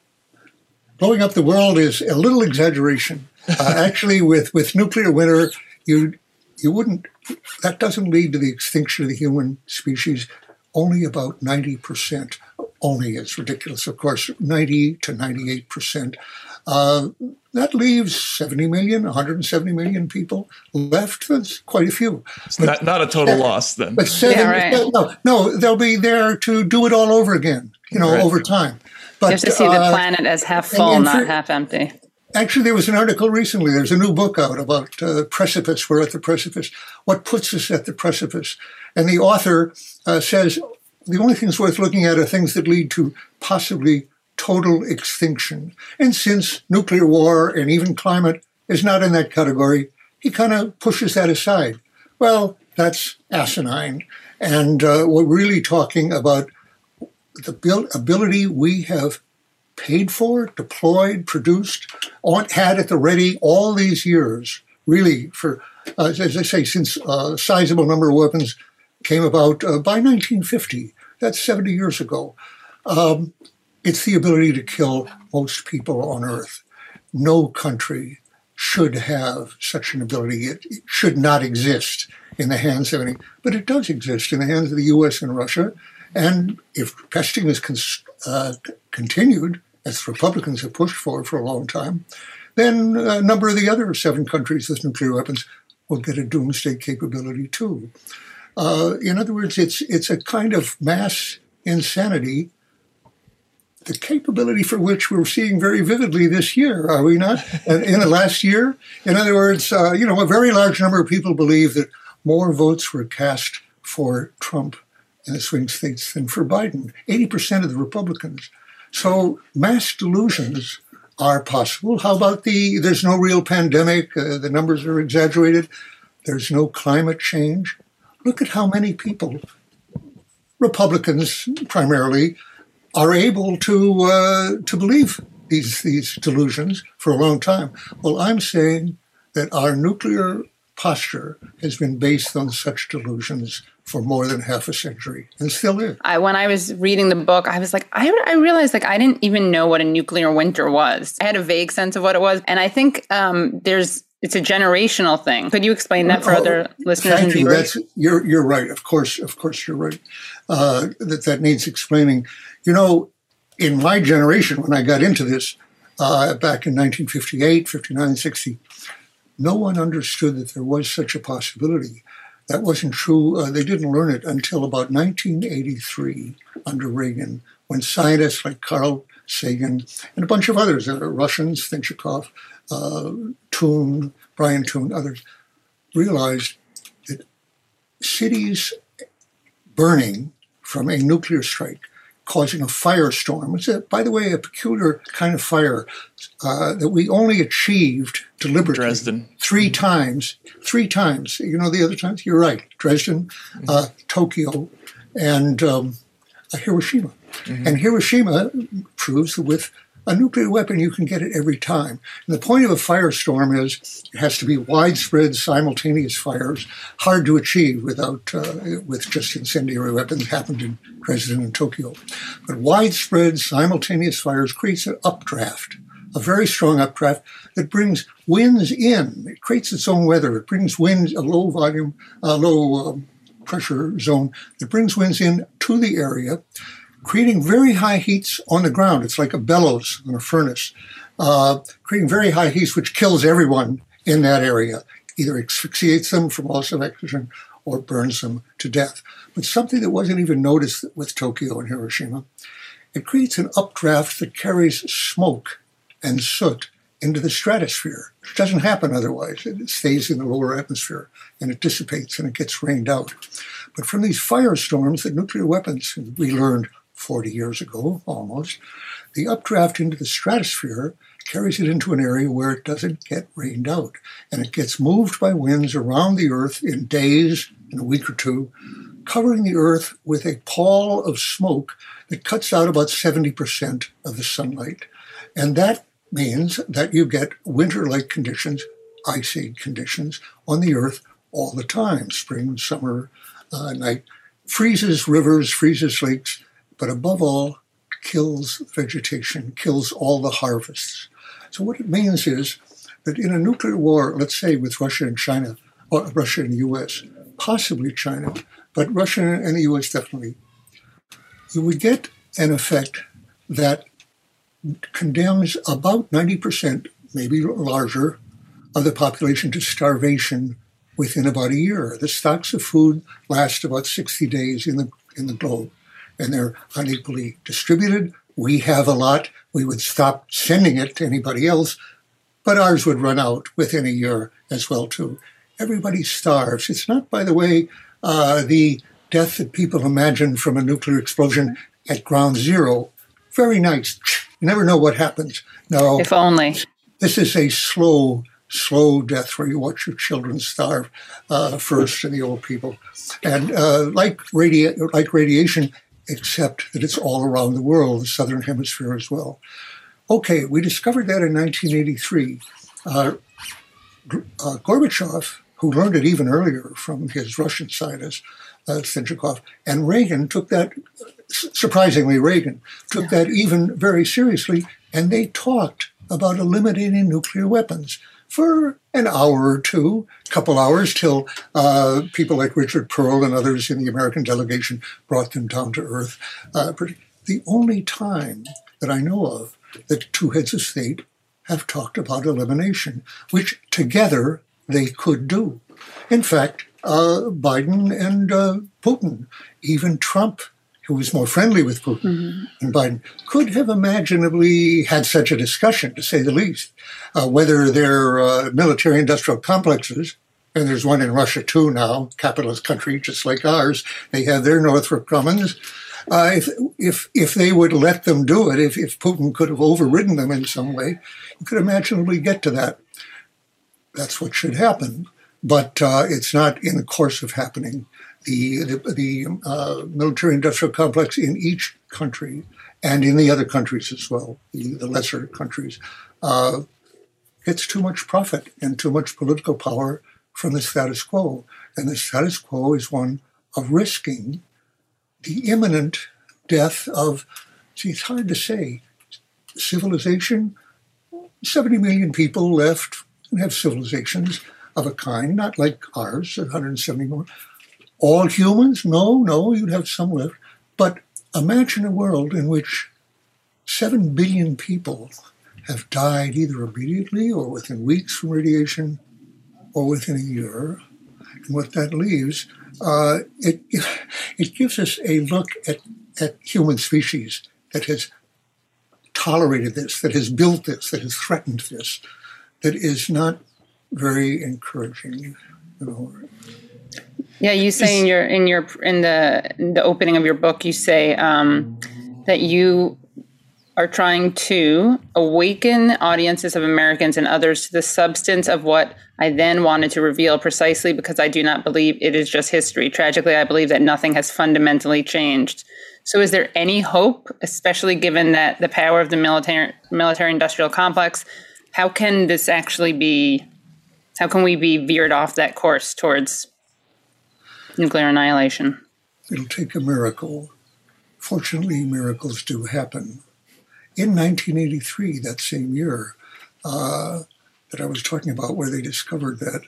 blowing up the world is a little exaggeration. Uh, actually, with, with nuclear winter, you you wouldn't. That doesn't lead to the extinction of the human species. Only about ninety percent. Only is ridiculous, of course. ninety to ninety-eight percent. Uh, that leaves seventy million, one hundred seventy million people left. That's quite a few. It's but, not, not a total uh, loss then. But seven, yeah, right. no, no, they'll be there to do it all over again, you know, right. over time. But, you have to see uh, the planet as half full, and, and not for, half empty. Actually, there was an article recently. There's a new book out about uh, precipice. We're at the precipice. What puts us at the precipice? And the author uh, says the only things worth looking at are things that lead to possibly total extinction. And since nuclear war and even climate is not in that category, he kind of pushes that aside. Well, that's asinine. And uh, we're really talking about the build ability we have paid for, deployed, produced, on, had at the ready all these years, really, for, uh, as I say, since uh, a sizable number of weapons came about uh, by nineteen fifty. That's seventy years ago. Um, it's the ability to kill most people on Earth. No country should have such an ability. It, it should not exist in the hands of any, but it does exist in the hands of the U S and Russia. And if testing is con- uh, continued, as the Republicans have pushed for for a long time, then a number of the other seven countries with nuclear weapons will get a doomsday capability too. Uh, in other words, it's it's a kind of mass insanity, the capability for which we're seeing very vividly this year, are we not? And in the last year, in other words, uh, you know, a very large number of people believe that more votes were cast for Trump in the swing states than for Biden. eighty percent of the Republicans. So mass delusions are possible. How about the, there's no real pandemic, uh, the numbers are exaggerated, there's no climate change. Look at how many people, Republicans primarily, are able to uh, to believe these these delusions for a long time. Well, I'm saying that our nuclear posture has been based on such delusions for more than half a century, and still is. I, when I was reading the book, I was like, I, I realized like I didn't even know what a nuclear winter was. I had a vague sense of what it was, and I think um, there's it's a generational thing. Could you explain that for oh, other listeners thank and you. viewers? That's, you're you're right. Of course, of course, you're right. Uh, that that needs explaining. You know, in my generation, when I got into this uh, back in nineteen fifty-eight, fifty-nine, sixty, no one understood that there was such a possibility. That wasn't true. Uh, they didn't learn it until about nineteen eighty-three under Reagan, when scientists like Carl Sagan and a bunch of others, uh, Russians, Thynchikov, uh, Toon, Brian Toon, others, realized that cities burning from a nuclear strike, causing a firestorm. It's, a, by the way, a peculiar kind of fire uh, that we only achieved deliberately Dresden. three times. Three times. You know the other times? You're right. Dresden, uh, Tokyo, and um, uh, Hiroshima. Mm-hmm. And Hiroshima proves that with a nuclear weapon, you can get it every time. And the point of a firestorm is it has to be widespread, simultaneous fires, hard to achieve without uh, with just incendiary weapons. Happened in Dresden and Tokyo. But widespread, simultaneous fires creates an updraft, a very strong updraft that brings winds in. It creates its own weather. It brings winds, a low volume, a low um, pressure zone that brings winds in to the area, creating very high heats on the ground. It's like a bellows in a furnace, uh, creating very high heats, which kills everyone in that area, either asphyxiates them from loss of oxygen or burns them to death. But something that wasn't even noticed with Tokyo and Hiroshima, it creates an updraft that carries smoke and soot into the stratosphere, which doesn't happen otherwise. It stays in the lower atmosphere and it dissipates and it gets rained out. But from these firestorms, the nuclear weapons, we learned forty years ago, almost, the updraft into the stratosphere carries it into an area where it doesn't get rained out. And it gets moved by winds around the Earth in days, in a week or two, covering the Earth with a pall of smoke that cuts out about seventy percent of the sunlight. And that means that you get winter-like conditions, icy conditions, on the Earth all the time, spring, summer, uh, night. Freezes rivers, freezes lakes, but above all, kills vegetation, kills all the harvests. So what it means is that in a nuclear war, let's say with Russia and China, or Russia and the U S, possibly China, but Russia and the U S definitely, you would get an effect that condemns about ninety percent, maybe larger, of the population to starvation within about a year. The stocks of food last about sixty days in the in the globe, and they're unequally distributed. We have a lot. We would stop sending it to anybody else, but ours would run out within a year as well, too. Everybody starves. It's not, by the way, uh, the death that people imagine from a nuclear explosion at ground zero. Very nice. You never know what happens. No. If only. This is a slow, slow death where you watch your children starve uh, first and the old people. And uh, like, radi- like radiation, except that it's all around the world, the southern hemisphere as well. Okay, we discovered that in nineteen eighty-three. Uh, uh, Gorbachev, who learned it even earlier from his Russian scientist, uh, Senchikov, and Reagan took that, surprisingly Reagan, took that even very seriously, and they talked about eliminating nuclear weapons for an hour or two, a couple hours, till uh, people like Richard Pearl and others in the American delegation brought them down to earth. Uh, the only time that I know of that two heads of state have talked about elimination, which together they could do. In fact, uh, Biden and uh, Putin, even Trump, who was more friendly with Putin mm-hmm. and Biden, could have imaginably had such a discussion, to say the least, uh, whether their uh, military-industrial complexes, and there's one in Russia too now, capitalist country just like ours, they have their Northrop Grumman, uh, if, if, if they would let them do it, if, if Putin could have overridden them in some way, you could imaginably get to that. That's what should happen, but uh, it's not in the course of happening. The, the, the uh, military-industrial complex in each country and in the other countries as well, the, the lesser countries, uh, gets too much profit and too much political power from the status quo. And the status quo is one of risking the imminent death of, see, it's hard to say, civilization. seventy million people left and have civilizations of a kind, not like ours, one hundred seventy more. All humans? No, no, you'd have some left. But imagine a world in which seven billion people have died either immediately or within weeks from radiation or within a year. And what that leaves, uh, it, it gives us a look at, at human species that has tolerated this, that has built this, that has threatened this, that is not very encouraging, you know. Yeah, you say in your in your in the in the opening of your book, you say um, that you are trying to awaken audiences of Americans and others to the substance of what I then wanted to reveal, precisely because I do not believe it is just history. Tragically, I believe that nothing has fundamentally changed. So is there any hope, especially given that the power of the military military industrial complex? How can this actually be, how can we be veered off that course towards nuclear annihilation? It'll take a miracle. Fortunately, miracles do happen. In nineteen eighty-three, that same year uh, that I was talking about, where they discovered that,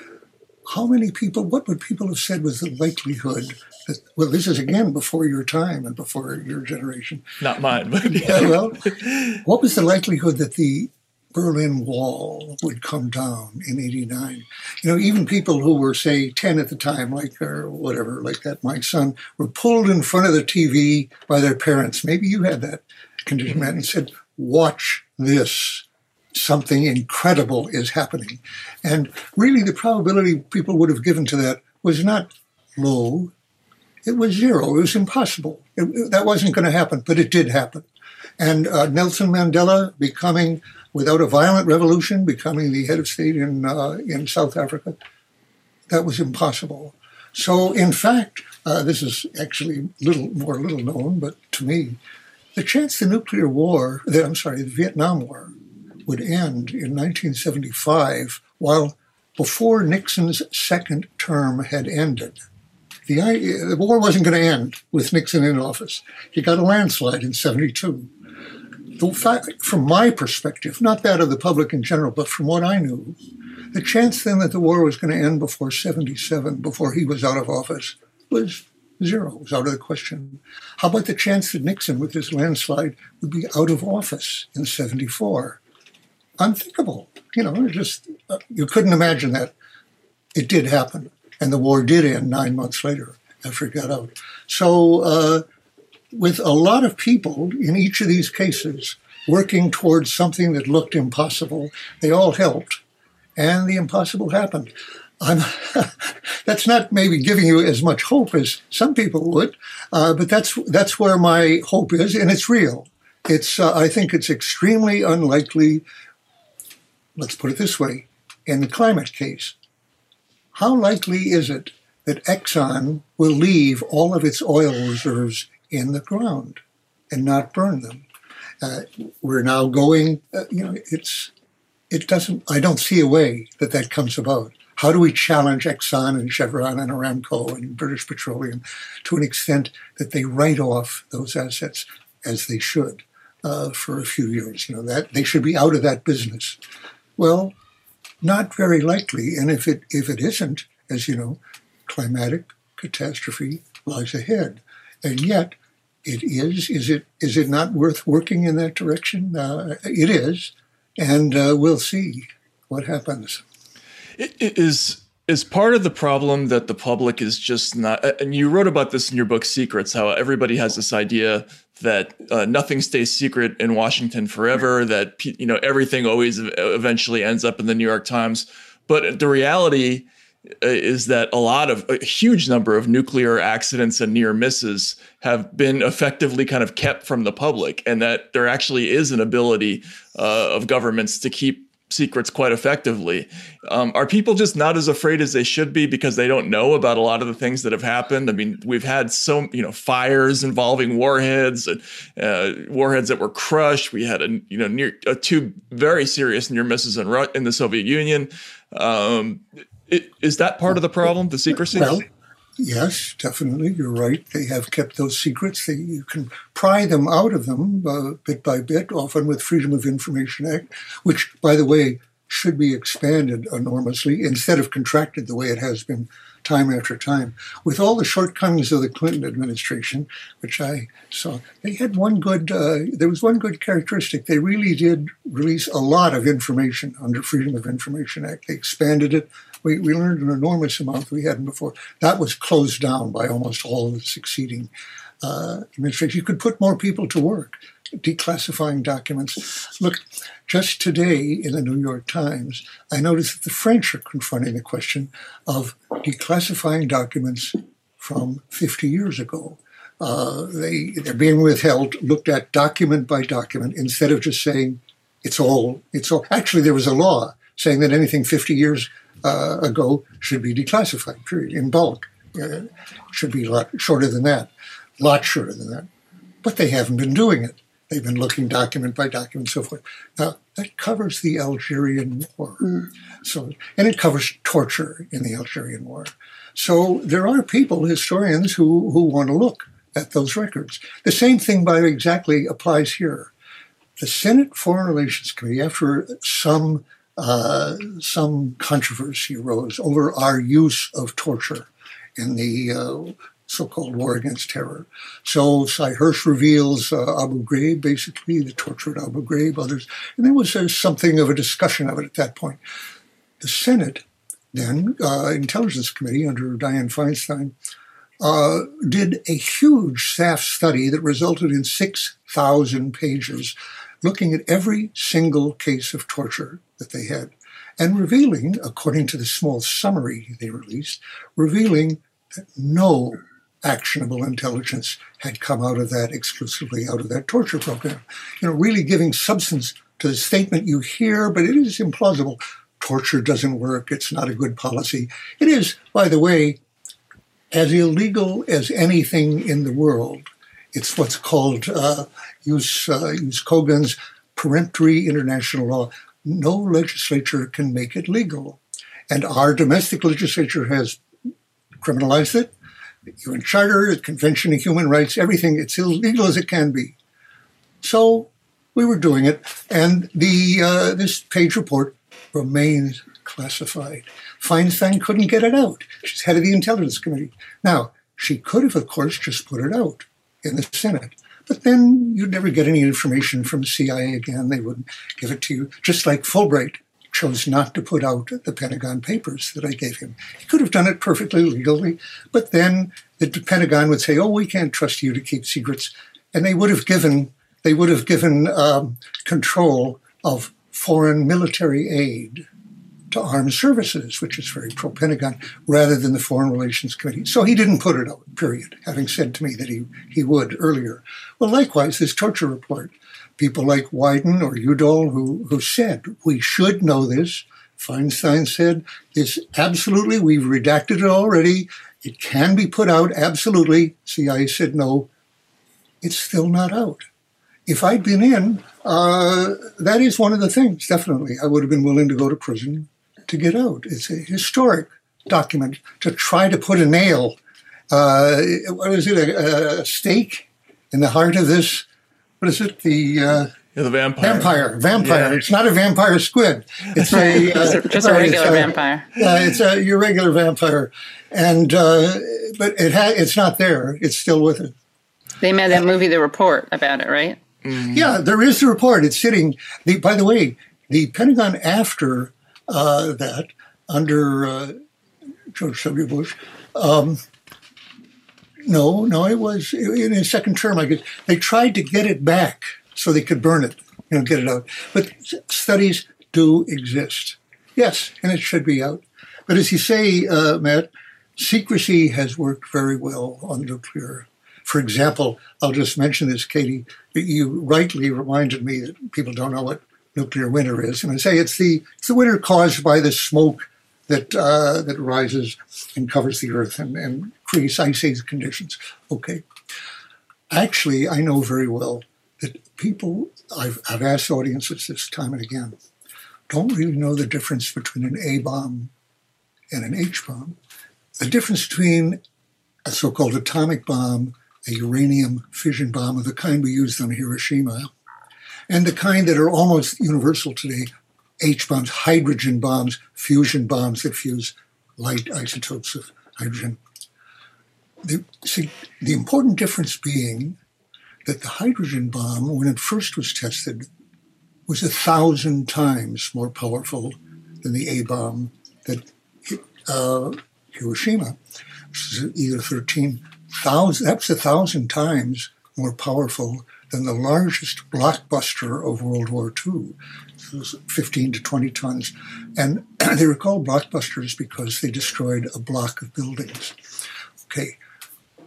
how many people, what would people have said was the likelihood that, well, this is again before your time and before your generation. Not mine, but yeah. uh, well, what was the likelihood that the Berlin Wall would come down in eighty-nine? You know, even people who were, say, ten at the time, like, or whatever, like that, my son, were pulled in front of the T V by their parents. Maybe you had that condition, Matt, and said, watch this. Something incredible is happening. And really the probability people would have given to that was not low. It was zero. It was impossible. It, it, that wasn't going to happen, but it did happen. And uh, Nelson Mandela becoming, without a violent revolution, becoming the head of state in uh, in South Africa, that was impossible. So, in fact, uh, this is actually little more little known, but to me, the chance the nuclear war, the, I'm sorry, the Vietnam War, would end in nineteen seventy-five, while before Nixon's second term had ended. The, the war wasn't going to end with Nixon in office. He got a landslide in seventy-two. The fact, from my perspective, not that of the public in general, but from what I knew, the chance then that the war was going to end before seventy-seven, before he was out of office, was zero. It was out of the question. How about the chance that Nixon, with his landslide, would be out of office in seventy-four? Unthinkable. You know, just uh, you couldn't imagine that. It did happen, and the war did end nine months later after it got out. So, uh, with a lot of people in each of these cases working towards something that looked impossible, they all helped, and the impossible happened. I'm that's not maybe giving you as much hope as some people would, uh, but that's that's where my hope is, and it's real. It's uh, I think it's extremely unlikely. Let's put it this way: in the climate case, how likely is it that Exxon will leave all of its oil reserves in the ground and not burn them? Uh, we're now going. Uh, you know, it's it doesn't. I don't see a way that that comes about. How do we challenge Exxon and Chevron and Aramco and British Petroleum to an extent that they write off those assets as they should uh, for a few years? You know, that they should be out of that business. Well, not very likely. And if it if it isn't, as you know, climatic catastrophe lies ahead. And yet, it is. Is it is it not worth working in that direction? Uh, it is, and uh, we'll see what happens. It, it is is part of the problem that the public is just not. And you wrote about this in your book Secrets, how everybody has this idea that uh, nothing stays secret in Washington forever, that you know everything always eventually ends up in the New York Times. But the reality is that a lot of a huge number of nuclear accidents and near misses have been effectively kind of kept from the public, and that there actually is an ability uh, of governments to keep secrets quite effectively. Um, are people just not as afraid as they should be because they don't know about a lot of the things that have happened? I mean, we've had so, you know, fires involving warheads and uh, warheads that were crushed. We had, a, you know, near uh, two very serious near misses in, Ru- in the Soviet Union. Um, it, is that part of the problem, the secrecy? Well, yes, definitely. You're right. They have kept those secrets. They, you can pry them out of them uh, bit by bit, often with Freedom of Information Act, which, by the way, should be expanded enormously instead of contracted the way it has been time after time. With all the shortcomings of the Clinton administration, which I saw, they had one good, uh, there was one good characteristic. They really did release a lot of information under Freedom of Information Act. They expanded it. We, we learned an enormous amount we hadn't before. That was closed down by almost all of the succeeding uh, administrations. You could put more people to work declassifying documents. Look, just today in the New York Times, I noticed that the French are confronting the question of declassifying documents from fifty years ago. Uh, they, they're being withheld, looked at document by document, instead of just saying it's all, it's all. Actually, there was a law saying that anything fifty years uh, ago should be declassified, period, in bulk. Uh, should be a lot shorter than that, a lot shorter than that. But they haven't been doing it. They've been looking document by document, so forth. Now, that covers the Algerian War. Mm. So, and it covers torture in the Algerian War. So there are people, historians, who, who want to look at those records. The same thing, by exactly, applies here. The Senate Foreign Relations Committee, after some uh, some controversy arose over our use of torture in the uh, so-called war against terror. So Sy Hersh reveals uh, Abu Ghraib, basically, the torture at Abu Ghraib, others. And there was uh, something of a discussion of it at that point. The Senate, then, uh, Intelligence Committee under Dianne Feinstein, uh, did a huge staff study that resulted in six thousand pages, looking at every single case of torture that they had, and revealing, according to the small summary they released, revealing that no actionable intelligence had come out of that, exclusively out of that torture program. You know, really giving substance to the statement you hear, but it is implausible. Torture doesn't work. It's not a good policy. It is, by the way, as illegal as anything in the world. It's what's called, uh, use, uh, use Kogan's peremptory international law. No legislature can make it legal. And our domestic legislature has criminalized it. The U N Charter, the Convention of Human Rights, everything, it's illegal as it can be. So we were doing it, and the uh, this page report remains classified. Feinstein couldn't get it out. She's head of the Intelligence Committee. Now, she could have, of course, just put it out in the Senate, but then you'd never get any information from the C I A again. They wouldn't give it to you, just like Fulbright chose not to put out the Pentagon Papers that I gave him. He could have done it perfectly legally, but then the Pentagon would say, oh, we can't trust you to keep secrets. And they would have given, they would have given um, control of foreign military aid to armed services, which is very pro-Pentagon, rather than the Foreign Relations Committee. So he didn't put it out, period, having said to me that he, he would earlier. Well, likewise, this torture report, people like Wyden or Udall who, who said, we should know this. Feinstein said, this absolutely, we've redacted it already. It can be put out, absolutely. C I A said, no, it's still not out. If I'd been in, uh, that is one of the things, definitely. I would have been willing to go to prison to get out. It's a historic document to try to put a nail, uh, what is it, a, a stake in the heart of this, what is it, the... Uh, yeah, the vampire. Vampire, vampire. Yeah. It's not a vampire squid. It's a... Uh, just a regular a, vampire. Yeah, it's a, your regular vampire. And, uh, but it ha- it's not there. It's still with it. They made that movie, The Report, about it, right? Mm. Yeah, there is the report. It's sitting. The, by the way, the Pentagon after uh, that, under uh, George W. Bush, um, no, no, it was in his second term, I guess, they tried to get it back so they could burn it, you know, get it out. But studies do exist. Yes, and it should be out. But as you say, uh, Matt, secrecy has worked very well on nuclear. For example, I'll just mention this, Katie. You rightly reminded me that people don't know what nuclear winter is. And I say it's the it's the winter caused by the smoke that uh, that rises and covers the earth and, and creates ice age conditions. Okay. Actually, I know very well that people, I've, I've asked audiences this time and again, don't really know the difference between an A-bomb and an H-bomb. The difference between a so-called atomic bomb, a uranium fission bomb of the kind we used on Hiroshima, and the kind that are almost universal today, H-bombs, hydrogen bombs, fusion bombs that fuse light isotopes of hydrogen. The, see, the important difference being that the hydrogen bomb, when it first was tested, was a thousand times more powerful than the A-bomb that hit uh, Hiroshima, which is either thirteen thousand, that's a thousand times more powerful than the largest blockbuster of World War Two. It was fifteen to twenty tons. And they were called blockbusters because they destroyed a block of buildings. Okay.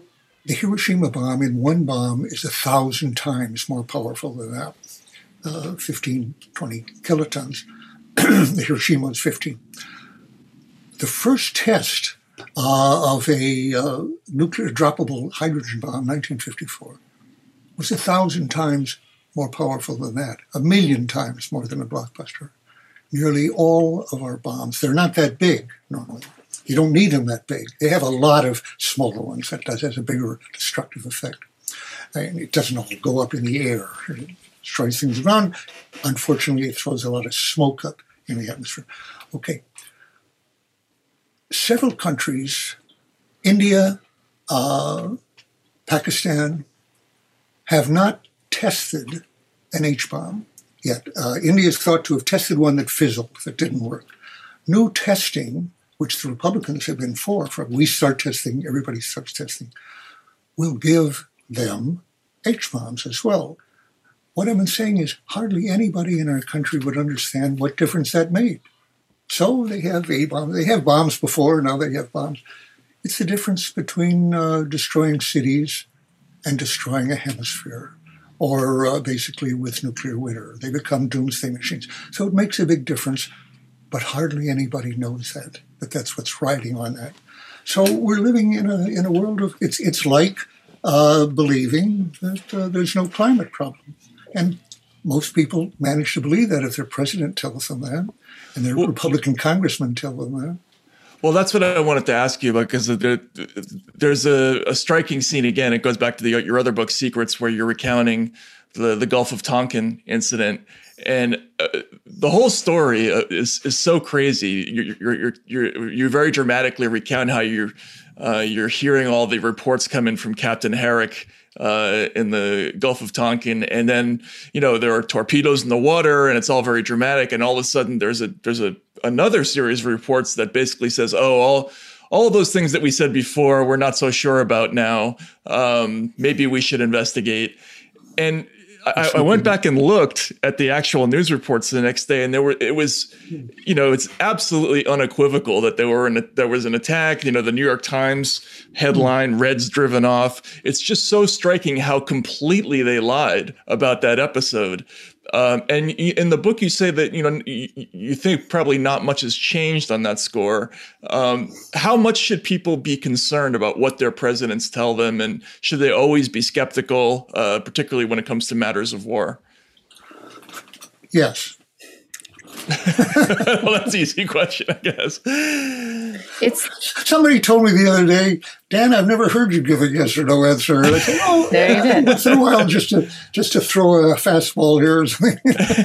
The Hiroshima bomb in one bomb is a thousand times more powerful than that, uh, fifteen, twenty kilotons. The Hiroshima was fifteen. The first test uh, of a uh, nuclear droppable hydrogen bomb, nineteen fifty-four, was a thousand times more powerful than that, a million times more than a blockbuster. Nearly all of our bombs, they're not that big normally. You don't need them that big. They have a lot of smaller ones. That does has a bigger destructive effect. And it doesn't all go up in the air. It destroys things around. Unfortunately, it throws a lot of smoke up in the atmosphere. Okay. Several countries, India, uh, Pakistan, have not tested an H-bomb yet. Uh, India is thought to have tested one that fizzled, that didn't work. New testing, which the Republicans have been for, for we start testing, everybody starts testing, will give them H-bombs as well. What I've been saying is hardly anybody in our country would understand what difference that made. So they have A-bombs. They have bombs before, now they have bombs. It's the difference between uh, destroying cities and destroying a hemisphere, or uh, basically with nuclear winter. They become doomsday machines. So it makes a big difference, but hardly anybody knows that, that that's what's riding on that. So we're living in a in a world of, it's it's like uh, believing that uh, there's no climate problem. And most people manage to believe that if their president tells them that, and their well, Republican congressmen tell them that. Well, that's what I wanted to ask you about, because there, there's a, a striking scene again. It goes back to the, your other book, Secrets, where you're recounting the, the Gulf of Tonkin incident. And uh, the whole story uh, is is so crazy. You're you're you're you're, you're very dramatically recount how you're uh, you're hearing all the reports come in from Captain Herrick uh, in the Gulf of Tonkin, and then you know there are torpedoes in the water, and it's all very dramatic. And all of a sudden, there's a there's a another series of reports that basically says, oh, all all of those things that we said before, we're not so sure about now. Um, maybe we should investigate. And I, I went back and looked at the actual news reports the next day, and there were it was, you know, it's absolutely unequivocal that there were an, there was an attack. You know, the New York Times headline, "Reds driven off." It's just so striking how completely they lied about that episode. Um, and in the book, you say that, you know, you, you think probably not much has changed on that score. Um, how much should people be concerned about what their presidents tell them? And should they always be skeptical, uh, particularly when it comes to matters of war? Yes. Well, that's an easy question, I guess. It's Somebody told me the other day, Dan, I've never heard you give a yes or no answer. And I said, oh, there you did. Once in a while, just to just to throw a fastball here or something.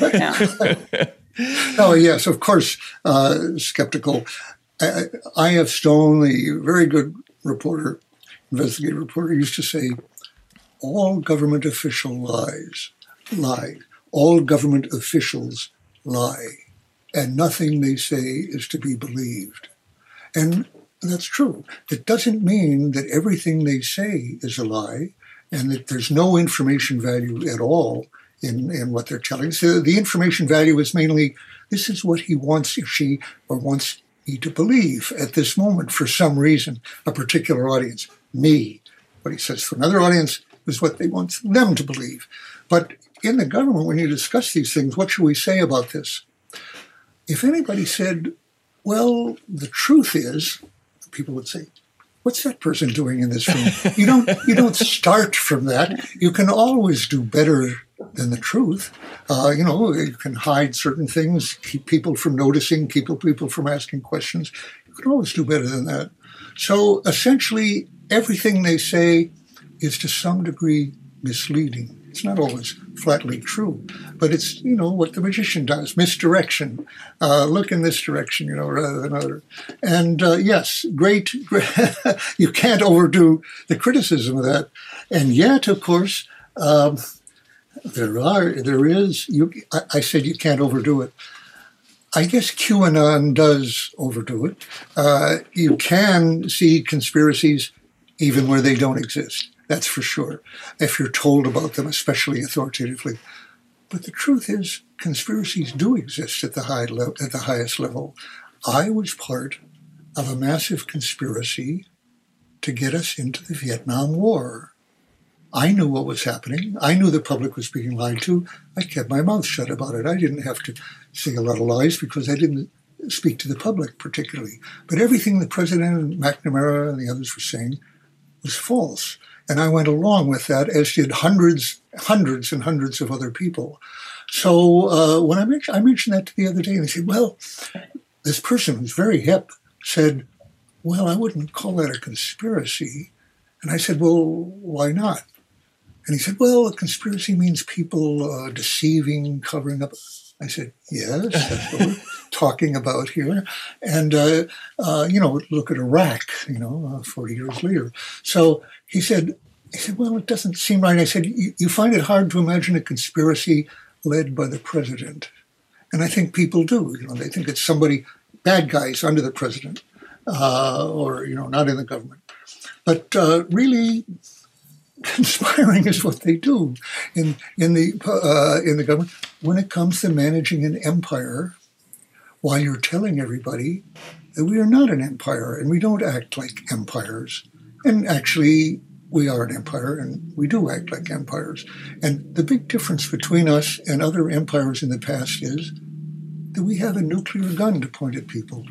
Yeah. Oh, yes, of course, uh, skeptical. I, I F Stone, the very good reporter, investigative reporter, used to say, all government official lies, lie. All government officials lie. And nothing they say is to be believed. And that's true. It doesn't mean that everything they say is a lie and that there's no information value at all in, in what they're telling. So the information value is mainly, this is what he wants or she or wants me to believe at this moment for some reason, a particular audience, me. What he says to another audience is what they want them to believe. But in the government, when you discuss these things, what should we say about this? If anybody said, well, the truth is, people would say, what's that person doing in this room? You don't you don't start from that. You can always do better than the truth. Uh, you know, you can hide certain things, keep people from noticing, keep people from asking questions. You can always do better than that. So essentially, everything they say is to some degree misleading. It's not always flatly true, but it's, you know, what the magician does, misdirection. Uh, look in this direction, you know, rather than other. And uh, yes, great, great you can't overdo the criticism of that. And yet, of course, um, there are, there is, you, I, I said you can't overdo it. I guess QAnon does overdo it. Uh, you can see conspiracies even where they don't exist. That's for sure, if you're told about them, especially authoritatively. But the truth is, conspiracies do exist at the high le- at the highest level. I was part of a massive conspiracy to get us into the Vietnam War. I knew what was happening. I knew the public was being lied to. I kept my mouth shut about it. I didn't have to say a lot of lies because I didn't speak to the public particularly. But everything the president and McNamara and the others were saying was false. And I went along with that, as did hundreds, hundreds and hundreds of other people. So uh, when I mentioned, I mentioned that the other day, and they said, well, this person who's very hip said, well, I wouldn't call that a conspiracy. And I said, well, why not? And he said, well, a conspiracy means people uh, deceiving, covering up. I said, yes, that's what we're talking about here. And, uh, uh, you know, look at Iraq, you know, uh, forty years later. So he said, he said, well, it doesn't seem right. I said, you find it hard to imagine a conspiracy led by the president. And I think people do. You know, they think it's somebody, bad guys under the president, uh, or, you know, not in the government. But uh, really, conspiring is what they do in in the uh, in the government. When it comes to managing an empire, while you're telling everybody that we are not an empire and we don't act like empires, and actually we are an empire and we do act like empires. And the big difference between us and other empires in the past is that we have a nuclear gun to point at people.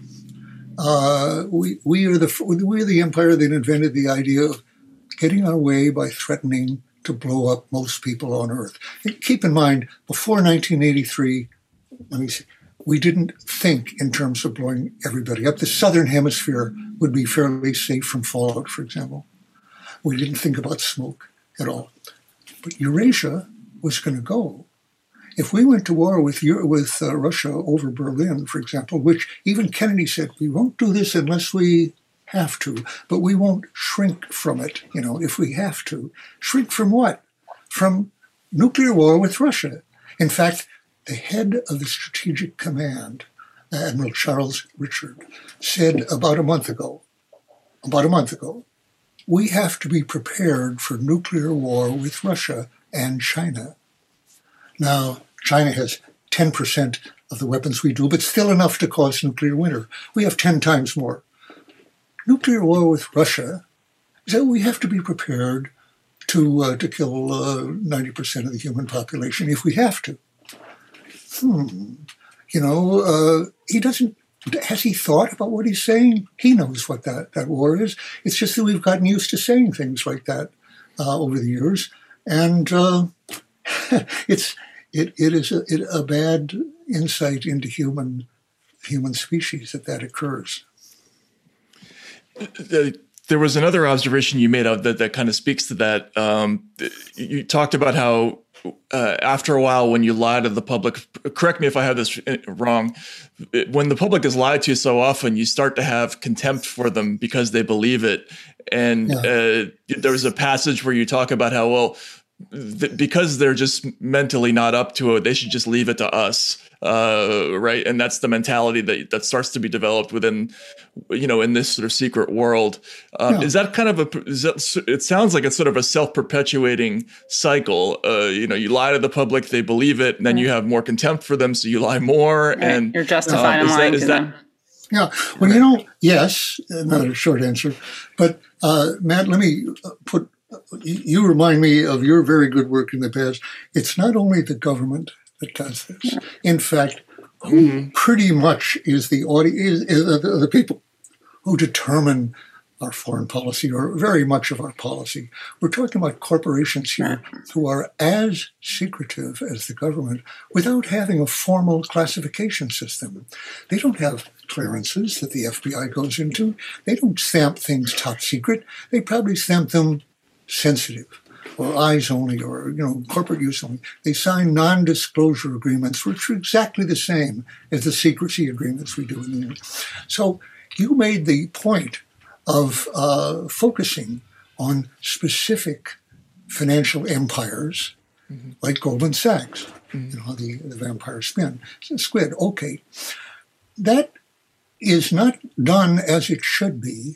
Uh, we we are the we're the empire that invented the idea of getting our way by threatening to blow up most people on Earth. Keep in mind, before nineteen eighty-three, let me see, we didn't think in terms of blowing everybody up. The southern hemisphere would be fairly safe from fallout, for example. We didn't think about smoke at all. But Eurasia was going to go. If we went to war with with uh, Russia over Berlin, for example, which even Kennedy said, we won't do this unless we have to, but we won't shrink from it, you know, if we have to. Shrink from what? From nuclear war with Russia. In fact, the head of the Strategic Command, Admiral Charles Richard, said about a month ago, about a month ago, we have to be prepared for nuclear war with Russia and China. Now, China has ten percent of the weapons we do, but still enough to cause nuclear winter. We have ten times more. Nuclear war with Russia is that we have to be prepared to uh, to kill uh, ninety percent of the human population if we have to. Hmm. You know, uh, he doesn't, has he thought about what he's saying? He knows what that, that war is. It's just that we've gotten used to saying things like that uh, over the years. And uh, it's it it is a, it, a bad insight into human human species that that occurs. There was another observation you made of that that kind of speaks to that. Um, you talked about how uh, after a while, when you lie to the public, correct me if I have this wrong, when the public is lied to so often, you start to have contempt for them because they believe it. And yeah. uh, there was a passage where you talk about how, well, th- because they're just mentally not up to it, they should just leave it to us. Uh, right. And that's the mentality that, that starts to be developed within, you know, in this sort of secret world. Um, yeah. Is that kind of a, is that, it sounds like it's sort of a self-perpetuating cycle. Uh, you know, you lie to the public, they believe it, and then you have more contempt for them. So you lie more. Right. And you're justified uh, in lying to them. Yeah. Well, you know, yes, another short answer. But uh, Matt, let me put, you remind me of your very good work in the past. It's not only the government that does this. In fact, who mm-hmm. pretty much is the audience, is, is the, the people who determine our foreign policy, or very much of our policy. We're talking about corporations here who are as secretive as the government without having a formal classification system. They don't have clearances that the F B I goes into. They don't stamp things top secret. They probably stamp them sensitive, or eyes only, or, you know, corporate use only. They sign non-disclosure agreements, which are exactly the same as the secrecy agreements we do in the Union. So you made the point of uh, focusing on specific financial empires, mm-hmm. like Goldman Sachs, mm-hmm. you know, the, the vampire spin, squid. Okay, that is not done as it should be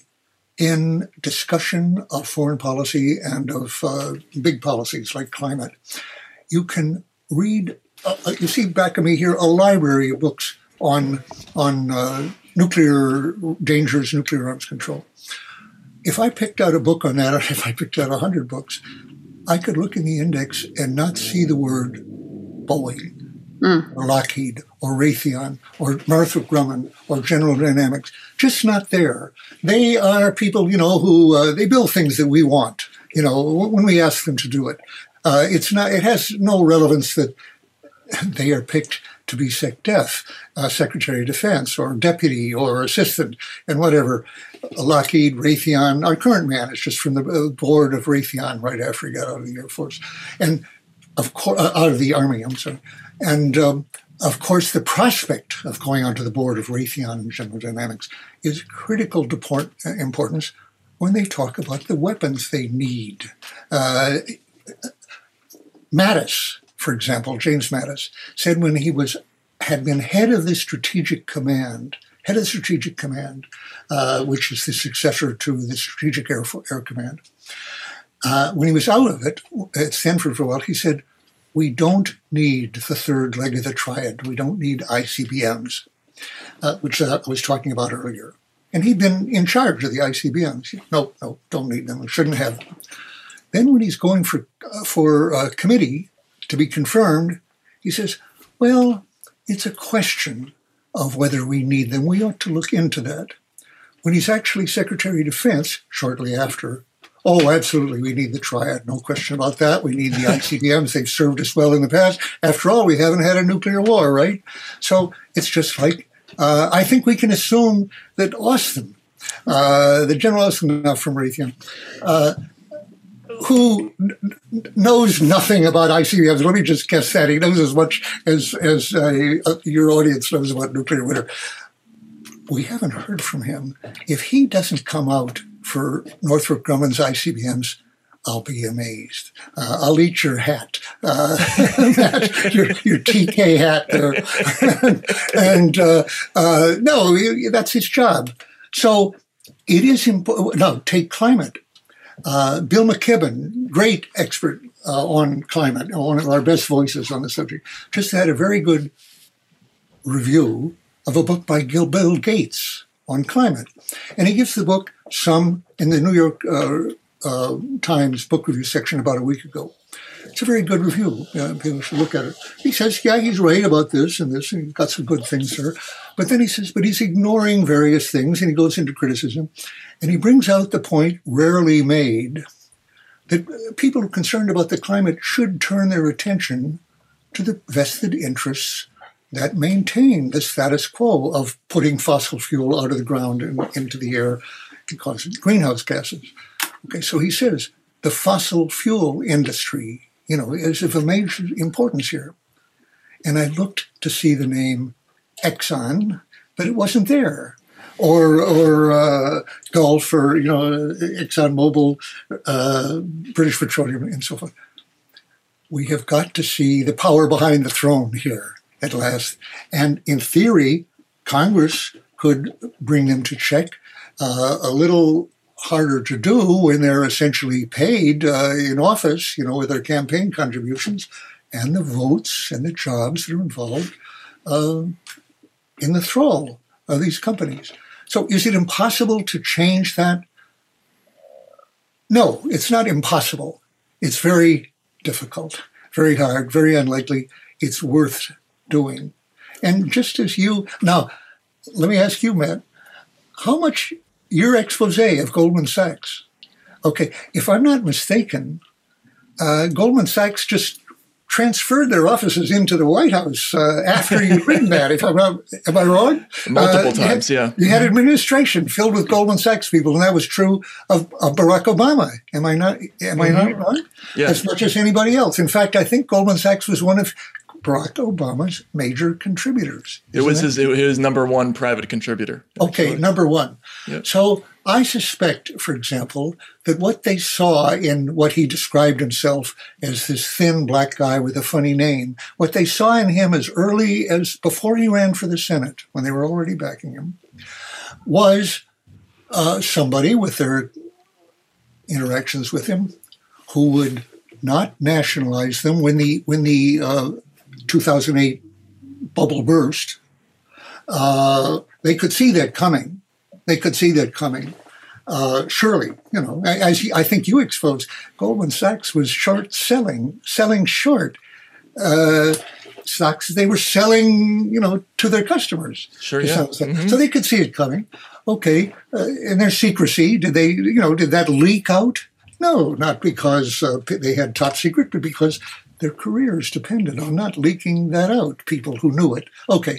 in discussion of foreign policy and of uh, big policies like climate. You can read, uh, you see back of me here, a library of books on, on uh, nuclear dangers, nuclear arms control. if I picked out a book on that, or if I picked out a hundred books, I could look in the index and not see the word Boeing, mm. or Lockheed, or Raytheon, or Northrop Grumman, or General Dynamics. Just not there. They are people, you know, who uh, they build things that we want. You know, when we ask them to do it, uh, it's not. It has no relevance that they are picked to be SecDef, uh, Secretary of Defense, or deputy, or assistant, and whatever. Lockheed, Raytheon, our current man is just from the board of Raytheon right after he got out of the Air Force, and of course uh, out of the Army. I'm sorry, and um, of course the prospect of going onto the board of Raytheon and General Dynamics is critical to port, uh, importance when they talk about the weapons they need. Uh, Mattis, for example, James Mattis, said when he was had been head of the Strategic Command, head of the Strategic Command, uh, which is the successor to the Strategic Air, Air Command, uh, when he was out of it at Stanford for a while, he said, we don't need the third leg of the triad. We don't need I C B Ms, uh, which uh, I was talking about earlier. And he'd been in charge of the I C B Ms. No, no, don't need them. We shouldn't have them. Then when he's going for, uh, for a committee to be confirmed, he says, well, it's a question of whether we need them. We ought to look into that. When he's actually Secretary of Defense, shortly after, oh, absolutely, we need the triad. No question about that. We need the I C B Ms. They've served us well in the past. After all, we haven't had a nuclear war, right? So it's just like, uh, I think we can assume that Austin, uh, the General Austin now from Raytheon, uh, who n- knows nothing about I C B Ms. Let me just guess that. He knows as much as, as uh, your audience knows about nuclear winter. We haven't heard from him. If he doesn't come out for Northrop Grumman's I C B Ms, I'll be amazed. Uh, I'll eat your hat, uh, your, your T K hat there. and uh, uh, no, that's his job. So it is important. No, take climate. Uh, Bill McKibben, great expert uh, on climate, one of our best voices on the subject, just had a very good review of a book by Gil Bill Gates on climate. And he gives the book some in the New York uh, uh, Times book review section about a week ago. It's a very good review. Uh, people should look at it. He says, yeah, he's right about this and this, and he's got some good things there. But then he says, but he's ignoring various things, and he goes into criticism. And he brings out the point rarely made that people concerned about the climate should turn their attention to the vested interests that maintain the status quo of putting fossil fuel out of the ground and into the air and causing greenhouse gases. Okay, so he says the fossil fuel industry, you know, is of a major importance here. And I looked to see the name Exxon, but it wasn't there. Or or uh, Gulf, or, you know, ExxonMobil, uh, British Petroleum, and so forth. We have got to see the power behind the throne here at last. And in theory, Congress could bring them to check. Uh, a little harder to do when they're essentially paid uh, in office, you know, with their campaign contributions and the votes and the jobs that are involved uh, in the thrall of these companies. So is it impossible to change that? No, it's not impossible. It's very difficult, very hard, very unlikely. It's worth doing. And just as you, now, let me ask you, Matt, how much your expose of Goldman Sachs, okay, if I'm not mistaken, uh, Goldman Sachs just transferred their offices into the White House uh, after you'd written that. If I'm not, am I wrong? Multiple uh, times, you yeah. had, You had administration filled with Goldman Sachs people, and that was true of, of Barack Obama. Am I not? Am I not wrong? Yeah. As much as anybody else. In fact, I think Goldman Sachs was one of Barack Obama's major contributors. It was his, it was his number one private contributor. Okay, actually. number one. Yep. So I suspect, for example, that what they saw in what he described himself as this thin black guy with a funny name, what they saw in him as early as before he ran for the Senate, when they were already backing him, was uh, somebody with their interactions with him who would not nationalize them when the when the uh, two thousand eight bubble burst. Uh, they could see that coming. They could see that coming. Uh, surely, you know, as I think you exposed, Goldman Sachs was short selling, selling short uh, stocks. They were selling, you know, to their customers. Sure, yeah. Mm-hmm. So they could see it coming. Okay, uh, and their secrecy, did they, you know, did that leak out? No, not because uh, they had top secret, but because their careers depended on not leaking that out, people who knew it. Okay.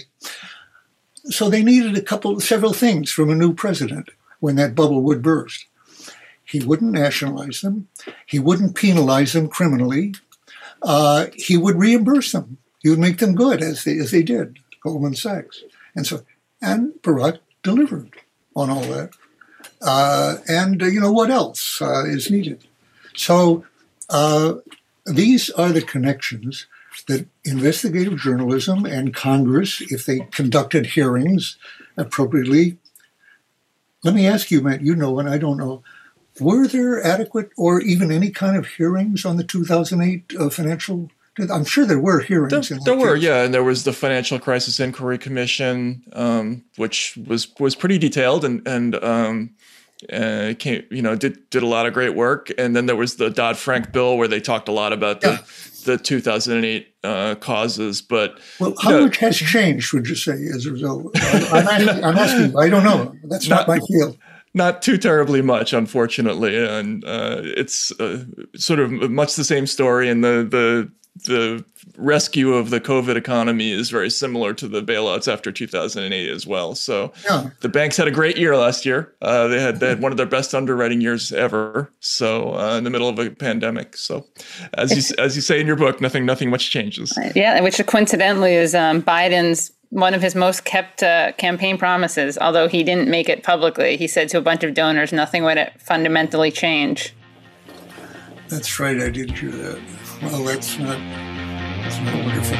So they needed a couple, several things from a new president when that bubble would burst. He wouldn't nationalize them. He wouldn't penalize them criminally. Uh, he would reimburse them. He would make them good, as they, as they did, Goldman Sachs. And so, and Barack delivered on all that. Uh, and, uh, you know, what else uh, is needed? So uh, these are the connections that investigative journalism and Congress, if they conducted hearings appropriately. Let me ask you, Matt, you know, and I don't know, were there adequate or even any kind of hearings on the two thousand eight uh, financial? I'm sure there were hearings. There, in there were, case. yeah, and there was the Financial Crisis Inquiry Commission, um, which was was pretty detailed and and um, uh, came, you know, did did a lot of great work. And then there was the Dodd-Frank bill where they talked a lot about the. Yeah. the two thousand eight uh, causes, but well, how you know, much has changed? Would you say as a result? I'm asking, I'm asking. I don't know. That's not, not my field. Not too terribly much, unfortunately, and uh, it's uh, sort of much the same story. And the the the rescue of the COVID economy is very similar to the bailouts after two thousand eight as well. So yeah. The banks had a great year last year. Uh, they had they had one of their best underwriting years ever. So uh, in the middle of a pandemic. So as you as you say in your book, nothing nothing much changes. Yeah, which coincidentally is um, Biden's one of his most kept uh, campaign promises. Although he didn't make it publicly, he said to a bunch of donors, nothing would fundamentally change. That's right. I did hear that. Well, that's not, that's not wonderful.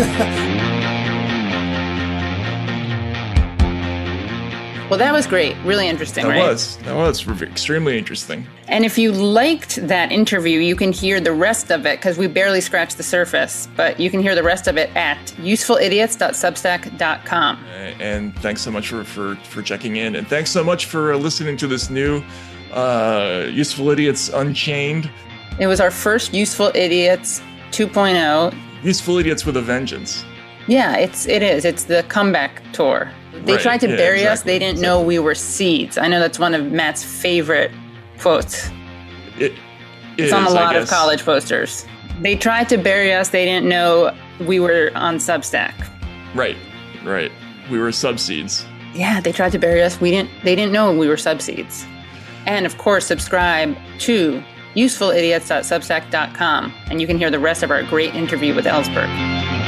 Well, that was great. Really interesting, that right? That was. That was extremely interesting. And if you liked that interview, you can hear the rest of it, because we barely scratched the surface, but you can hear the rest of it at useful idiots dot substack dot com. And thanks so much for, for, for checking in. And thanks so much for listening to this new uh, Useful Idiots Unchained. It was our first Useful Idiots two point oh. Useful Idiots with a Vengeance. Yeah, it's it is. It's the comeback tour. They right. tried to yeah, bury exactly. us. They didn't exactly. know we were seeds. I know that's one of Matt's favorite quotes. It, it it's is, on a lot I of guess. college posters. They tried to bury us. They didn't know we were on Substack. Right, right. We were subseeds. Yeah, they tried to bury us. We didn't. They didn't know we were subseeds. And of course, subscribe to useful idiots dot substack dot com, and you can hear the rest of our great interview with Ellsberg.